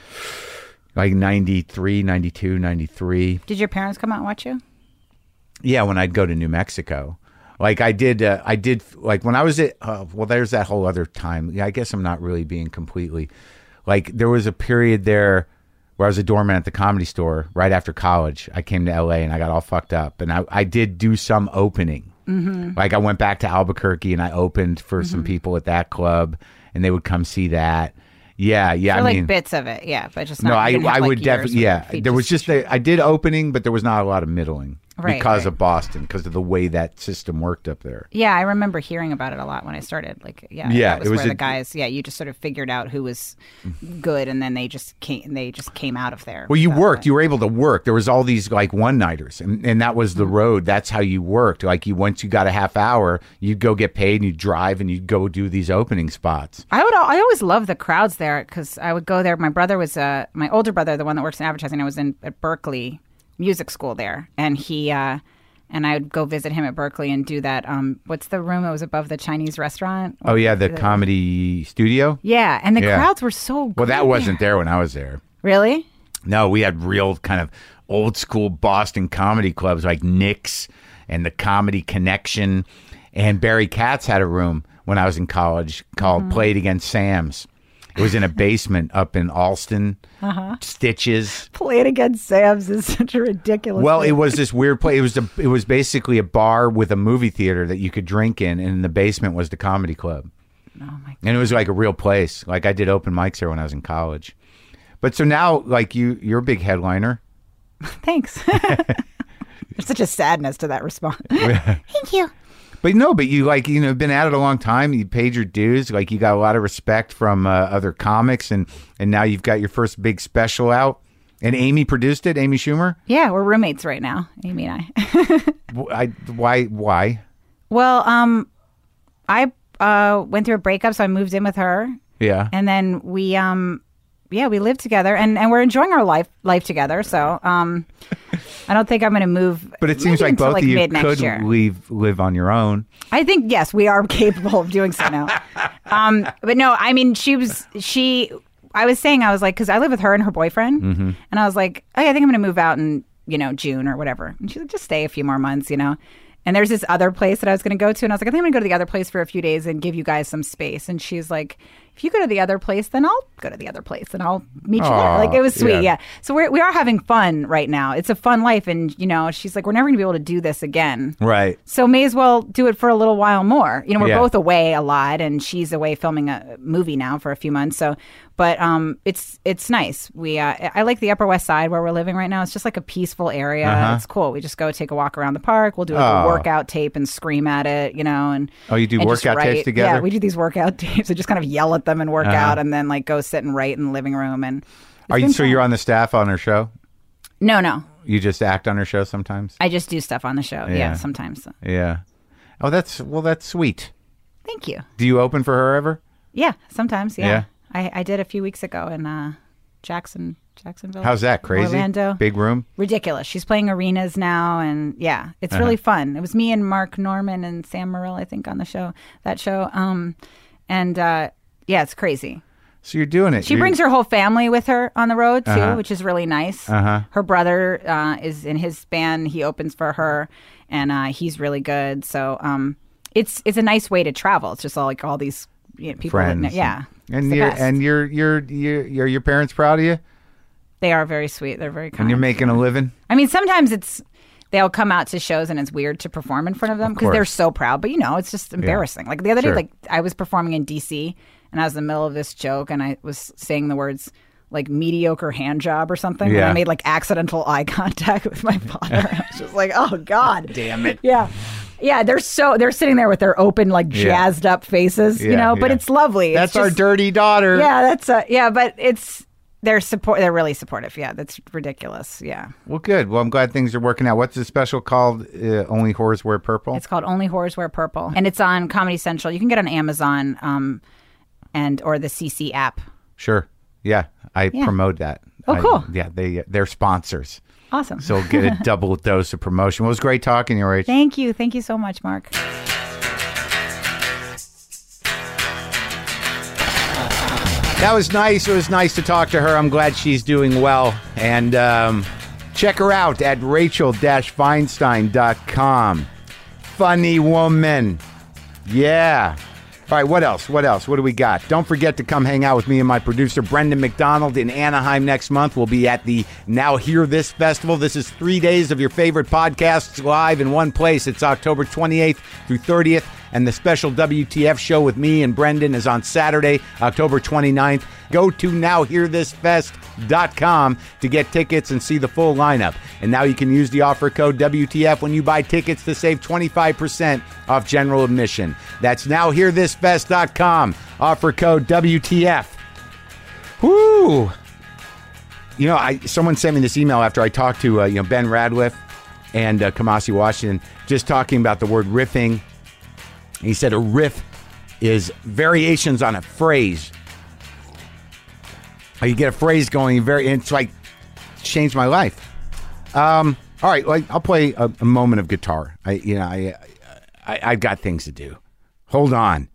like ninety-three, ninety-two, ninety-three. Did your parents come out and watch you? Yeah. When I'd go to New Mexico. Like I did, uh, I did like when I was at, uh, well, there's that whole other time. Yeah, I guess I'm not really being completely, like there was a period there where I was a doorman at the Comedy Store right after college. I came to L A and I got all fucked up, and I, I did do some opening. Mm-hmm. Like I went back to Albuquerque and I opened for mm-hmm. some people at that club, and they would come see that. Yeah, yeah. So I like mean, bits of it, yeah, but just not, no. I you didn't have, I like, would years definitely. where Yeah, you there was just- just a, I did opening, but there was not a lot of middling Right, because right. of Boston, because of the way that system worked up there. Yeah, I remember hearing about it a lot when I started. Like, yeah, Yeah, that was, it was where a- the guys. Yeah, you just sort of figured out who was good, and then they just came. They just came out of there. Well, you That worked. way. You were able to work. There was all these like one nighters, and, and that was the road. That's how you worked. Like you, once you got a half hour, you'd go get paid, and you'd drive, and you'd go do these opening spots. I would. I always loved the crowds there because I would go there. My brother was uh, my older brother, the one that works in advertising. I was in at Berkeley music school there, and he. Uh, And I would go visit him at Berkeley and do that. Um, what's the room that was above the Chinese restaurant? Oh yeah, the comedy studio. Yeah, and the Yeah. crowds were so good. Well, that wasn't there when I was there. Really? No, we had real kind of old school Boston comedy clubs like Nick's and the Comedy Connection, and Barry Katz had a room when I was in college called Mm-hmm. Played Against Sam's. It was in a basement up in Alston, Uh-huh. Stitches. Play It Against Sam's is such a ridiculous. Well, thing. it was this weird place. It was a, it was basically a bar with a movie theater that you could drink in, and in the basement was the comedy club. Oh my God. And it was like a real place. Like I did open mics there when I was in college. But so now, like you, you're a big headliner. Thanks. There's such a sadness to that response. Thank you. But no, but you like, you know, been at it a long time. You paid your dues. Like you got a lot of respect from uh, other comics, and and now you've got your first big special out. And Amy produced it. Amy Schumer. Yeah, we're roommates right now, Amy and I. W- I why why? Well, um, I uh, went through a breakup, so I moved in with her, Yeah. and then we, um, yeah, we live together, and, and we're enjoying our life life together. So, um, I don't think I'm going to move. But it seems maybe like until, both like, of you mid next could year. leave live on your own. I think yes, we are capable of doing so now. um, but no, I mean, she was she. I was saying I was like, because I live with her and her boyfriend, Mm-hmm. and I was like, oh, yeah, I think I'm going to move out in you know June or whatever. And she's like, just stay a few more months, you know. And there's this other place that I was going to go to, and I was like, I think I'm going to go to the other place for a few days and give you guys some space. And she's like, if you go to the other place, then I'll go to the other place and I'll meet you there. Aw, Like, it was sweet, yeah. yeah. So we're, we are having fun right now. It's a fun life, and you know, she's like, we're never going to be able to do this again. Right. So may as well do it for a little while more. You know, we're Yeah. both away a lot, and she's away filming a movie now for a few months. So, but um, it's it's nice. We uh, I like the Upper West Side where we're living right now. It's just like a peaceful area. Uh-huh. It's cool. We just go take a walk around the park. We'll do like Oh. a workout tape and scream at it. You know, and Oh, you do and just workout tapes write. together? Yeah, we do these workout tapes. and just kind of yell at them and work Uh-huh. out, and then like go sit and write in the living room. And it's Are you been so fun. you're on the staff on her show? No, no. You just act on her show sometimes? I just do stuff on the show. Yeah, Yeah. sometimes. Yeah. Oh, that's well that's sweet. Thank you. Do you open for her ever? Yeah, sometimes. Yeah, Yeah. I, I did a few weeks ago in uh, Jackson, Jacksonville. How's that? Crazy? Orlando. Big room? Ridiculous. She's playing arenas now, and yeah, it's Uh-huh. really fun. It was me and Mark Norman and Sam Morrill, I think, on the show. That show. Um, and uh, yeah, it's crazy. So you're doing it. She You're- brings her whole family with her on the road too, Uh-huh. which is really nice. Uh-huh. Her brother uh, is in his band. He opens for her, and uh, he's really good. So um, it's it's a nice way to travel. It's just all like all these you know, people. That friends. know, yeah, it's And the you're best. and you're you're you're you're your parents proud of you? They are very sweet. They're very kind. And you're making a living? I mean, sometimes it's they'll come out to shows and it's weird to perform in front of them because they're course. so proud. But you know, it's just embarrassing. Like the other Sure. day, like I was performing in D C and I was in the middle of this joke and I was saying the words like mediocre hand job or something. And Yeah. I made like accidental eye contact with my father. I was just like, oh God, Damn it. yeah. Yeah, they're so they're sitting there with their open, like Yeah. jazzed up faces, you Yeah, know. But yeah. it's lovely. It's That's our just- dirty daughter. yeah, that's uh, yeah, but it's They're support. They're really supportive. Yeah, that's ridiculous. Yeah. Well, good. Well, I'm glad things are working out. What's the special called? Uh, Only Whores Wear Purple? It's called Only Whores Wear Purple, and it's on Comedy Central. You can get it on Amazon, um, and or the C C app. Sure. Yeah, I Yeah. promote that. Oh, I- cool. yeah, they they're sponsors, Awesome. so get a double dose of promotion. Well, it was great talking to you, Rach. Thank you. Thank you so much, Mark. That was nice. It was nice to talk to her. I'm glad she's doing well. And um, check her out at rachel dash feinstein dot com. Funny woman. Yeah. All right, what else? What else? What do we got? Don't forget to come hang out with me and my producer, Brendan McDonald, in Anaheim next month. We'll be at the Now Hear This Festival. This is three days of your favorite podcasts live in one place. It's October twenty-eighth through thirtieth. And the special W T F show with me and Brendan is on Saturday, October twenty-ninth. Go to now hear this fest dot com to get tickets and see the full lineup. And now you can use the offer code W T F when you buy tickets to save twenty-five percent off general admission. That's now hear this fest dot com. Offer code W T F. Woo! You know, I someone sent me this email after I talked to uh, you know Ben Radcliffe and uh, Kamasi Washington, just talking about the word riffing. He said a riff is variations on a phrase. You get a phrase going, very, and it's like changed my life. Um, all right, like, I'll play a, a moment of guitar. I, you know, I, I, I've got things to do. Hold on.